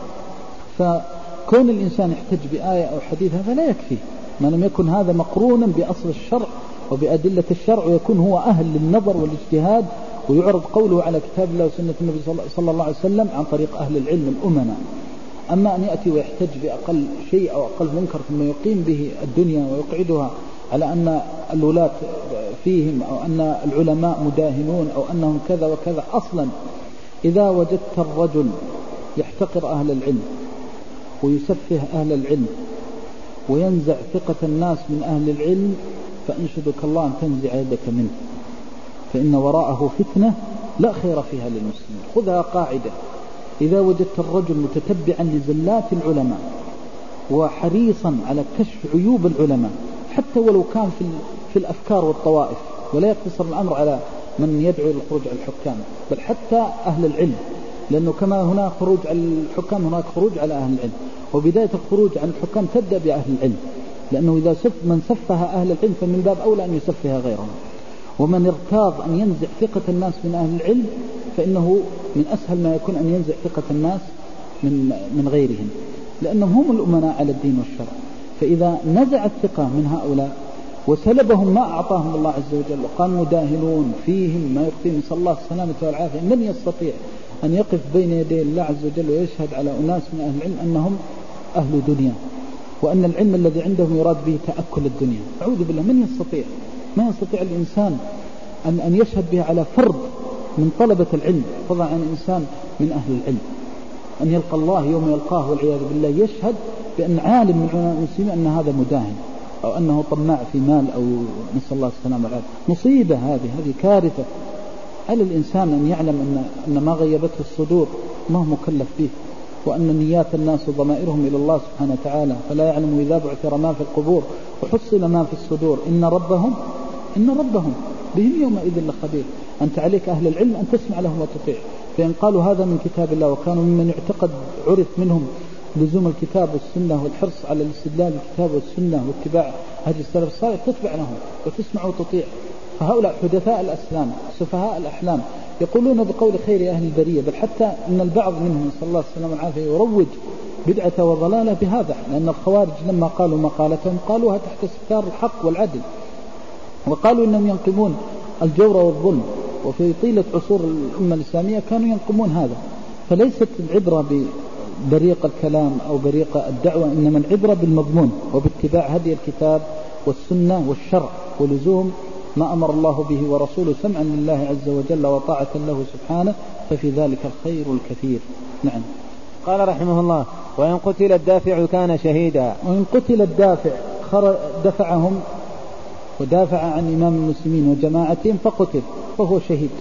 فكون الإنسان يحتج بآية أو حديث هذا لا يكفي ما لم يكن هذا مقرونا بأصل الشرع وبأدلة الشرع، ويكون هو أهل للنظر والاجتهاد، ويعرض قوله على كتاب الله وسنة النبي صلى الله عليه وسلم عن طريق أهل العلم الأمناء. أما أن يأتي ويحتج بأقل شيء أو أقل منكر ثم يقيم به الدنيا ويقعدها على أن الولاة فيهم أو أن العلماء مداهنون أو أنهم كذا وكذا. أصلا إذا وجدت الرجل يحتقر أهل العلم ويسفه أهل العلم وينزع ثقة الناس من أهل العلم فأنشدك الله أن تنزع يدك منه، فإن وراءه فتنة لا خير فيها للمسلمين. خذها قاعدة: إذا وجدت الرجل متتبعا لزلات العلماء وحريصا على كشف عيوب العلماء حتى ولو كان في الأفكار والطوائف، ولا يقتصر الأمر على من يدعو للخروج على الحكام بل حتى أهل العلم، لأنه كما هناك خروج على الحكام هناك خروج على أهل العلم، وبداية الخروج عن الحكام تبدأ بأهل العلم، لأنه إذا من سفه أهل العلم فمن باب أولى أن يسفه غيرهم. ومن ارتاض أن ينزع ثقة الناس من أهل العلم فإنه من أسهل ما يكون أن ينزع ثقة الناس من غيرهم، لأنهم هم الأمناء على الدين والشرع. فإذا نزع الثقة من هؤلاء وسلبهم ما أعطاهم الله عز وجل وقالوا مداهنون فيهم ما يخفيهم، صلى الله السلامة والعافية، من يستطيع أن يقف بين يدي الله عز وجل ويشهد على أناس من أهل العلم أنهم أهل دنيا، وأن العلم الذي عندهم يراد به تأكل الدنيا؟ أعوذ بالله، من يستطيع؟ ما يستطيع الإنسان أن يشهد به على فرد من طلبة العلم، فضلا عن إنسان من أهل العلم، أن يلقى الله يوم يلقاه والعياذ بالله يشهد بأن عالم من علماء المسلمين أن هذا مداهن أو أنه طماع في مال أو نسأل الله السلامة والعافية. مصيبة هذه كارثة. على الإنسان أن يعلم أن ما غيبته الصدور ما هو مكلف به، وأن نيات الناس وضمائرهم إلى الله سبحانه وتعالى، فلا يعلم إذا بعثر ما في القبور وحصل ما في الصدور إن ربهم بهم يومئذ لخبير. أنت عليك أهل العلم أن تسمع لهم وتطيع، فإن قالوا هذا من كتاب الله وكانوا ممن يعتقد عرف منهم لزوم الكتاب والسنة والحرص على الاستدلال بالكتاب والسنة واتباع هدي السلف الصالح، تتبع لهم وتسمع وتطيع. فهؤلاء حدثاء الأسلام سفهاء الأحلام يقولون بقول خير أهل البرية، بل حتى أن البعض منهم صلى الله عليه وسلم يروج بدعة وضلالة بهذا، لأن الخوارج لما قالوا مقالتهم قالوها تحت ستار الحق والعدل، وقالوا إنهم ينقمون الجور والظلم، وفي طيلة عصور الأمة الإسلامية كانوا ينقمون هذا. فليست العبرة بريق الكلام أو بريق الدعوة، إنما العبرة بالمضمون وباتباع هدي الكتاب والسنة والشرع ولزوم ما أمر الله به ورسوله سمعا لله عز وجل وطاعة له سبحانه، ففي ذلك الخير الكثير. نعم. قال رحمه الله: وإن قتل الدافع كان شهيدا. وإن قتل الدافع دفعهم ودافع عن إمام المسلمين وجماعتهم فقتل فهو شهيد،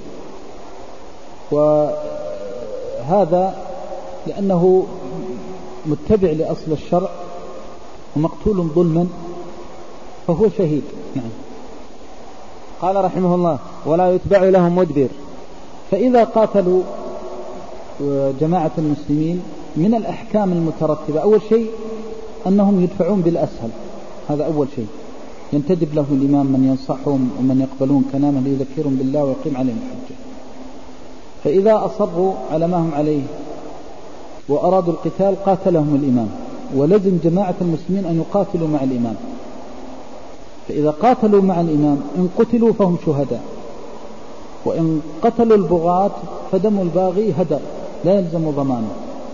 وهذا لأنه متبع لأصل الشرع ومقتول ظلما فهو شهيد. نعم. قال رحمه الله: ولا يتبع لهم مدبر. فإذا قاتلوا جماعة المسلمين من الأحكام المترتبة، أول شيء أنهم يدفعون بالأسهل، هذا أول شيء، ينتدب له الإمام من ينصحهم ومن يقبلون كلامه ليذكرهم بالله ويقيم عليهم الحجة. فإذا أصروا على ما هم عليه وأرادوا القتال قاتلهم الإمام، ولزم جماعة المسلمين أن يقاتلوا مع الإمام. فإذا قاتلوا مع الإمام إن قتلوا فهم شهداء، وإن قتلوا البغاة فدم الباغي هدر لا يلزم ضمانه.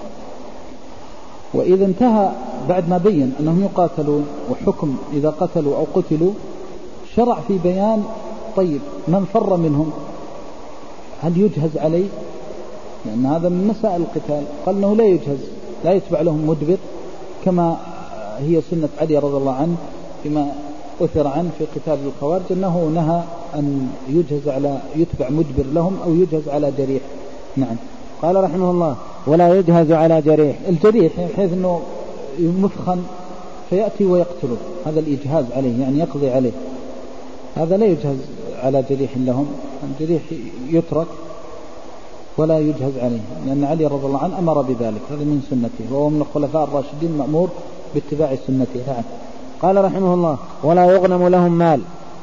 وإذا انتهى بعد ما بين أنهم يقاتلون وحكم إذا قتلوا أو قتلوا، شرع في بيان طيب من فر منهم هل يجهز عليه؟ لأن هذا من مسائل القتال. قال أنه لا يجهز، لا يتبع لهم مدبر، كما هي سنة علي رضي الله عنه فيما أثر عنه في قتال الخوارج أنه نهى أن يتبع مدبر لهم أو يجهز على جريح. نعم. قال رحمه الله: ولا يجهز على جريح. الجريح بحيث أنه مثخن فيأتي ويقتله، هذا الإجهاز عليه، يعني يقضي عليه، هذا لا يجهز على جريح لهم. الجريح يترك ولا يجهز عليه، لأن علي رضي الله عنه أمر بذلك، هذا من سنته، وهو من الخلفاء الراشدين مأمور باتباع سنته. نعم. قال رحمه الله: ولا يغنم لهم مال.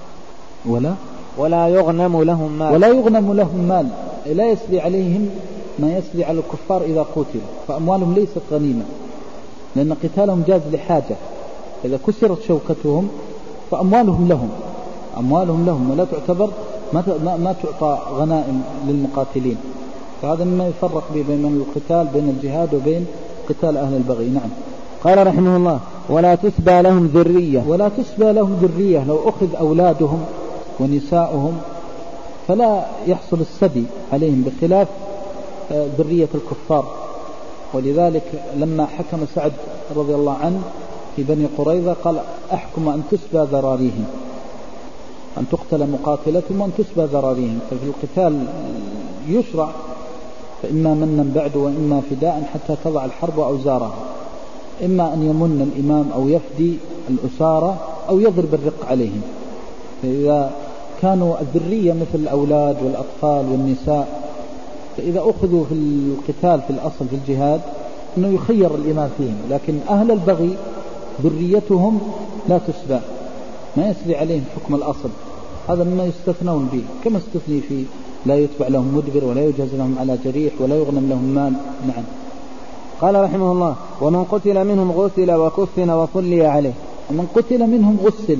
ولا يغنم لهم مال، لا يسري عليهم ما يسري على الكفار إذا قتلوا، فأموالهم ليست غنيمة، لأن قتالهم جاز لحاجة. إذا كسرت شوكتهم فأموالهم لهم ولا تعتبر ما تعطى غنائم للمقاتلين. فهذا مما يفرق بين القتال بين الجهاد وبين قتال أهل البغي. نعم. قال رحمه الله: ولا تسبى لهم ذرية. لو أخذ أولادهم ونساؤهم فلا يحصل السبي عليهم بخلاف ذرية الكفار. ولذلك لما حكم سعد رضي الله عنه في بني قريظة قال: أحكم أن تسبى ذراريهم، أن تقتل مقاتلتهم وأن تسبى ذراريهم. ففي القتال يشرع، فإما منا بعد وإما فداء حتى تضع الحرب أوزارها، إما أن يمن الإمام أو يفدي الأسارة أو يضرب الرق عليهم. فإذا كانوا الذرية مثل الأولاد والأطفال والنساء، فإذا أخذوا في القتال في الأصل في الجهاد أنه يخير الإمام فيهم، لكن أهل البغي ذريتهم لا تسبى، ما يسري عليهم حكم الأصل، هذا مما يستثنون به، كما استثني في لا يتبع لهم مدبر ولا يجهز لهم على جريح ولا يغنم لهم مال. نعم. قال رحمه الله: ومن قتل منهم غسل وكفن وصلي عليه. ومن قتل منهم غسل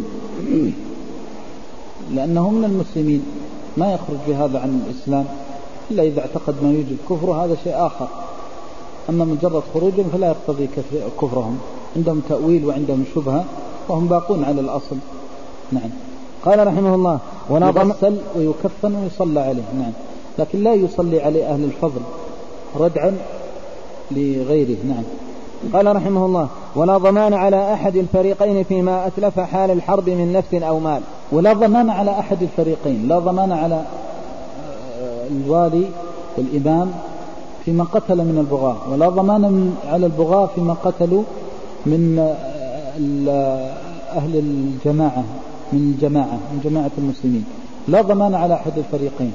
لأنه من المسلمين، ما يخرج بهذا عن الإسلام إلا إذا اعتقد ما يوجب كفره، هذا شيء آخر. أما مجرد خروجهم فلا يقتضي كفرهم، عندهم تأويل وعندهم شبهة وهم باقون على الأصل. نعم. قال رحمه الله: يغسل ويكفن ويصلى عليه. نعم. لكن لا يصلي عليه أهل الفضل ردعا لغيره. نعم. قال رحمه الله: ولا ضمان على أحد الفريقين فيما أتلف حال الحرب من نفس أو مال. ولا ضمان على أحد الفريقين، لا ضمان على الوالي والإمام فيما قتل من البغاة، ولا ضمان على البغاة فيما قتلوا من أهل الجماعة، من جماعة المسلمين، لا ضمان على أحد الفريقين.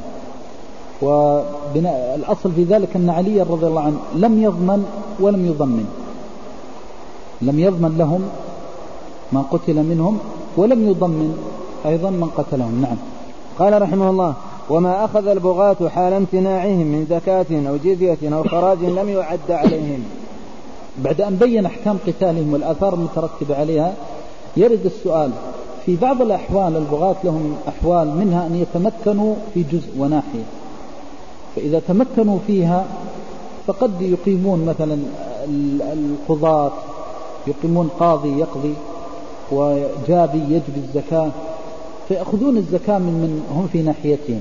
والأصل في ذلك أن علي رضي الله عنه لم يضمن ولم يضمن، لم يضمن لهم ما قتل منهم ولم يضمن أيضا من قتلهم. نعم. قال رحمه الله: وما أخذ البغاة حال امتناعهم من زكاة أو جزية أو خراج لم يعد عليهم. بعد أن بين أحكام قتالهم والآثار المترتبة عليها، يرد السؤال: في بعض الأحوال البغاة لهم أحوال منها أن يتمكنوا في جزء وناحية، فإذا تمكنوا فيها فقد يقيمون مثلا القضاة، يقيمون قاضي يقضي وجابي يجبي الزكاة، فيأخذون الزكاة من هم في ناحيتهم،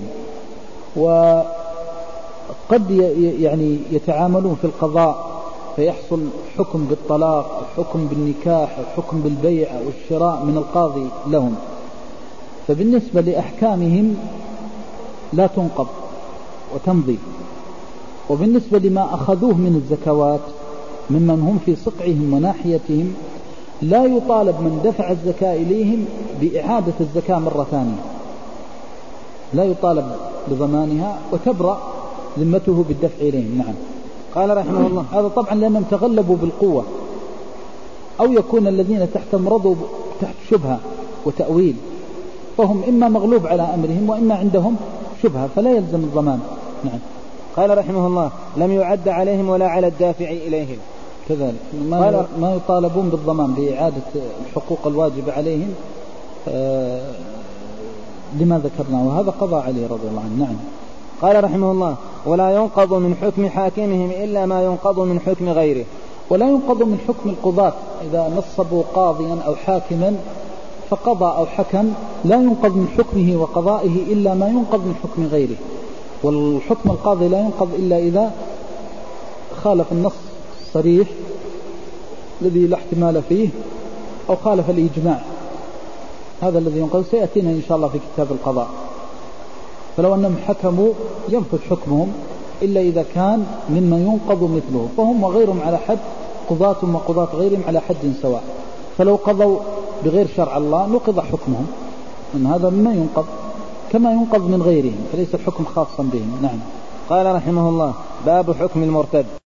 وقد يعني يتعاملون في القضاء فيحصل حكم بالطلاق أو حكم بالنكاح أو حكم بالبيع أو الشراء من القاضي لهم، فبالنسبة لأحكامهم لا تنقض وتمضي. وبالنسبة لما أخذوه من الزكوات ممن هم في صقعهم وناحيتهم لا يطالب من دفع الزكاة إليهم بإعادة الزكاة مرة ثانية، لا يطالب بضمانها وتبرأ ذمته بالدفع إليهم. نعم. قال رحمه الله: هذا طبعا لأنهم تغلبوا بالقوة، أو يكون الذين تحتهم رضوا تحت شبهة وتأويل، فهم إما مغلوب على أمرهم وإما عندهم شبهة فلا يلزم الضمان. نعم. قال رحمه الله: لم يعد عليهم ولا على الدافع إليهم. كذلك ما يطالبون بالضمان بإعادة الحقوق الواجبة عليهم لما ذكرنا، وهذا قضى علي رضي الله عنه. نعم. قال رحمه الله: ولا ينقض من حكم حاكمهم إلا ما ينقض من حكم غيره. ولا ينقض من حكم القضاة، إذا نصبوا قاضيا أو حاكما فقضى أو حكم لا ينقض من حكمه وقضائه إلا ما ينقض من حكم غيره، والحكم القاضي لا ينقض إلا إذا خالف النص الصريح الذي لا احتمال فيه أو خالف الإجماع، هذا الذي ينقض سيأتينا إن شاء الله في كتاب القضاء. فلو أنهم حكموا ينفذ حكمهم إلا إذا كان مما ينقض مثله، فهم وغيرهم على حد، قضاة وقضاة غيرهم على حد سواء، فلو قضوا بغير شرع الله نقض حكمهم، أن هذا مما ينقض كما ينقض من غيرهم، فليس الحكم خاصا بهم. نعم. قال رحمه الله: باب حكم المرتد.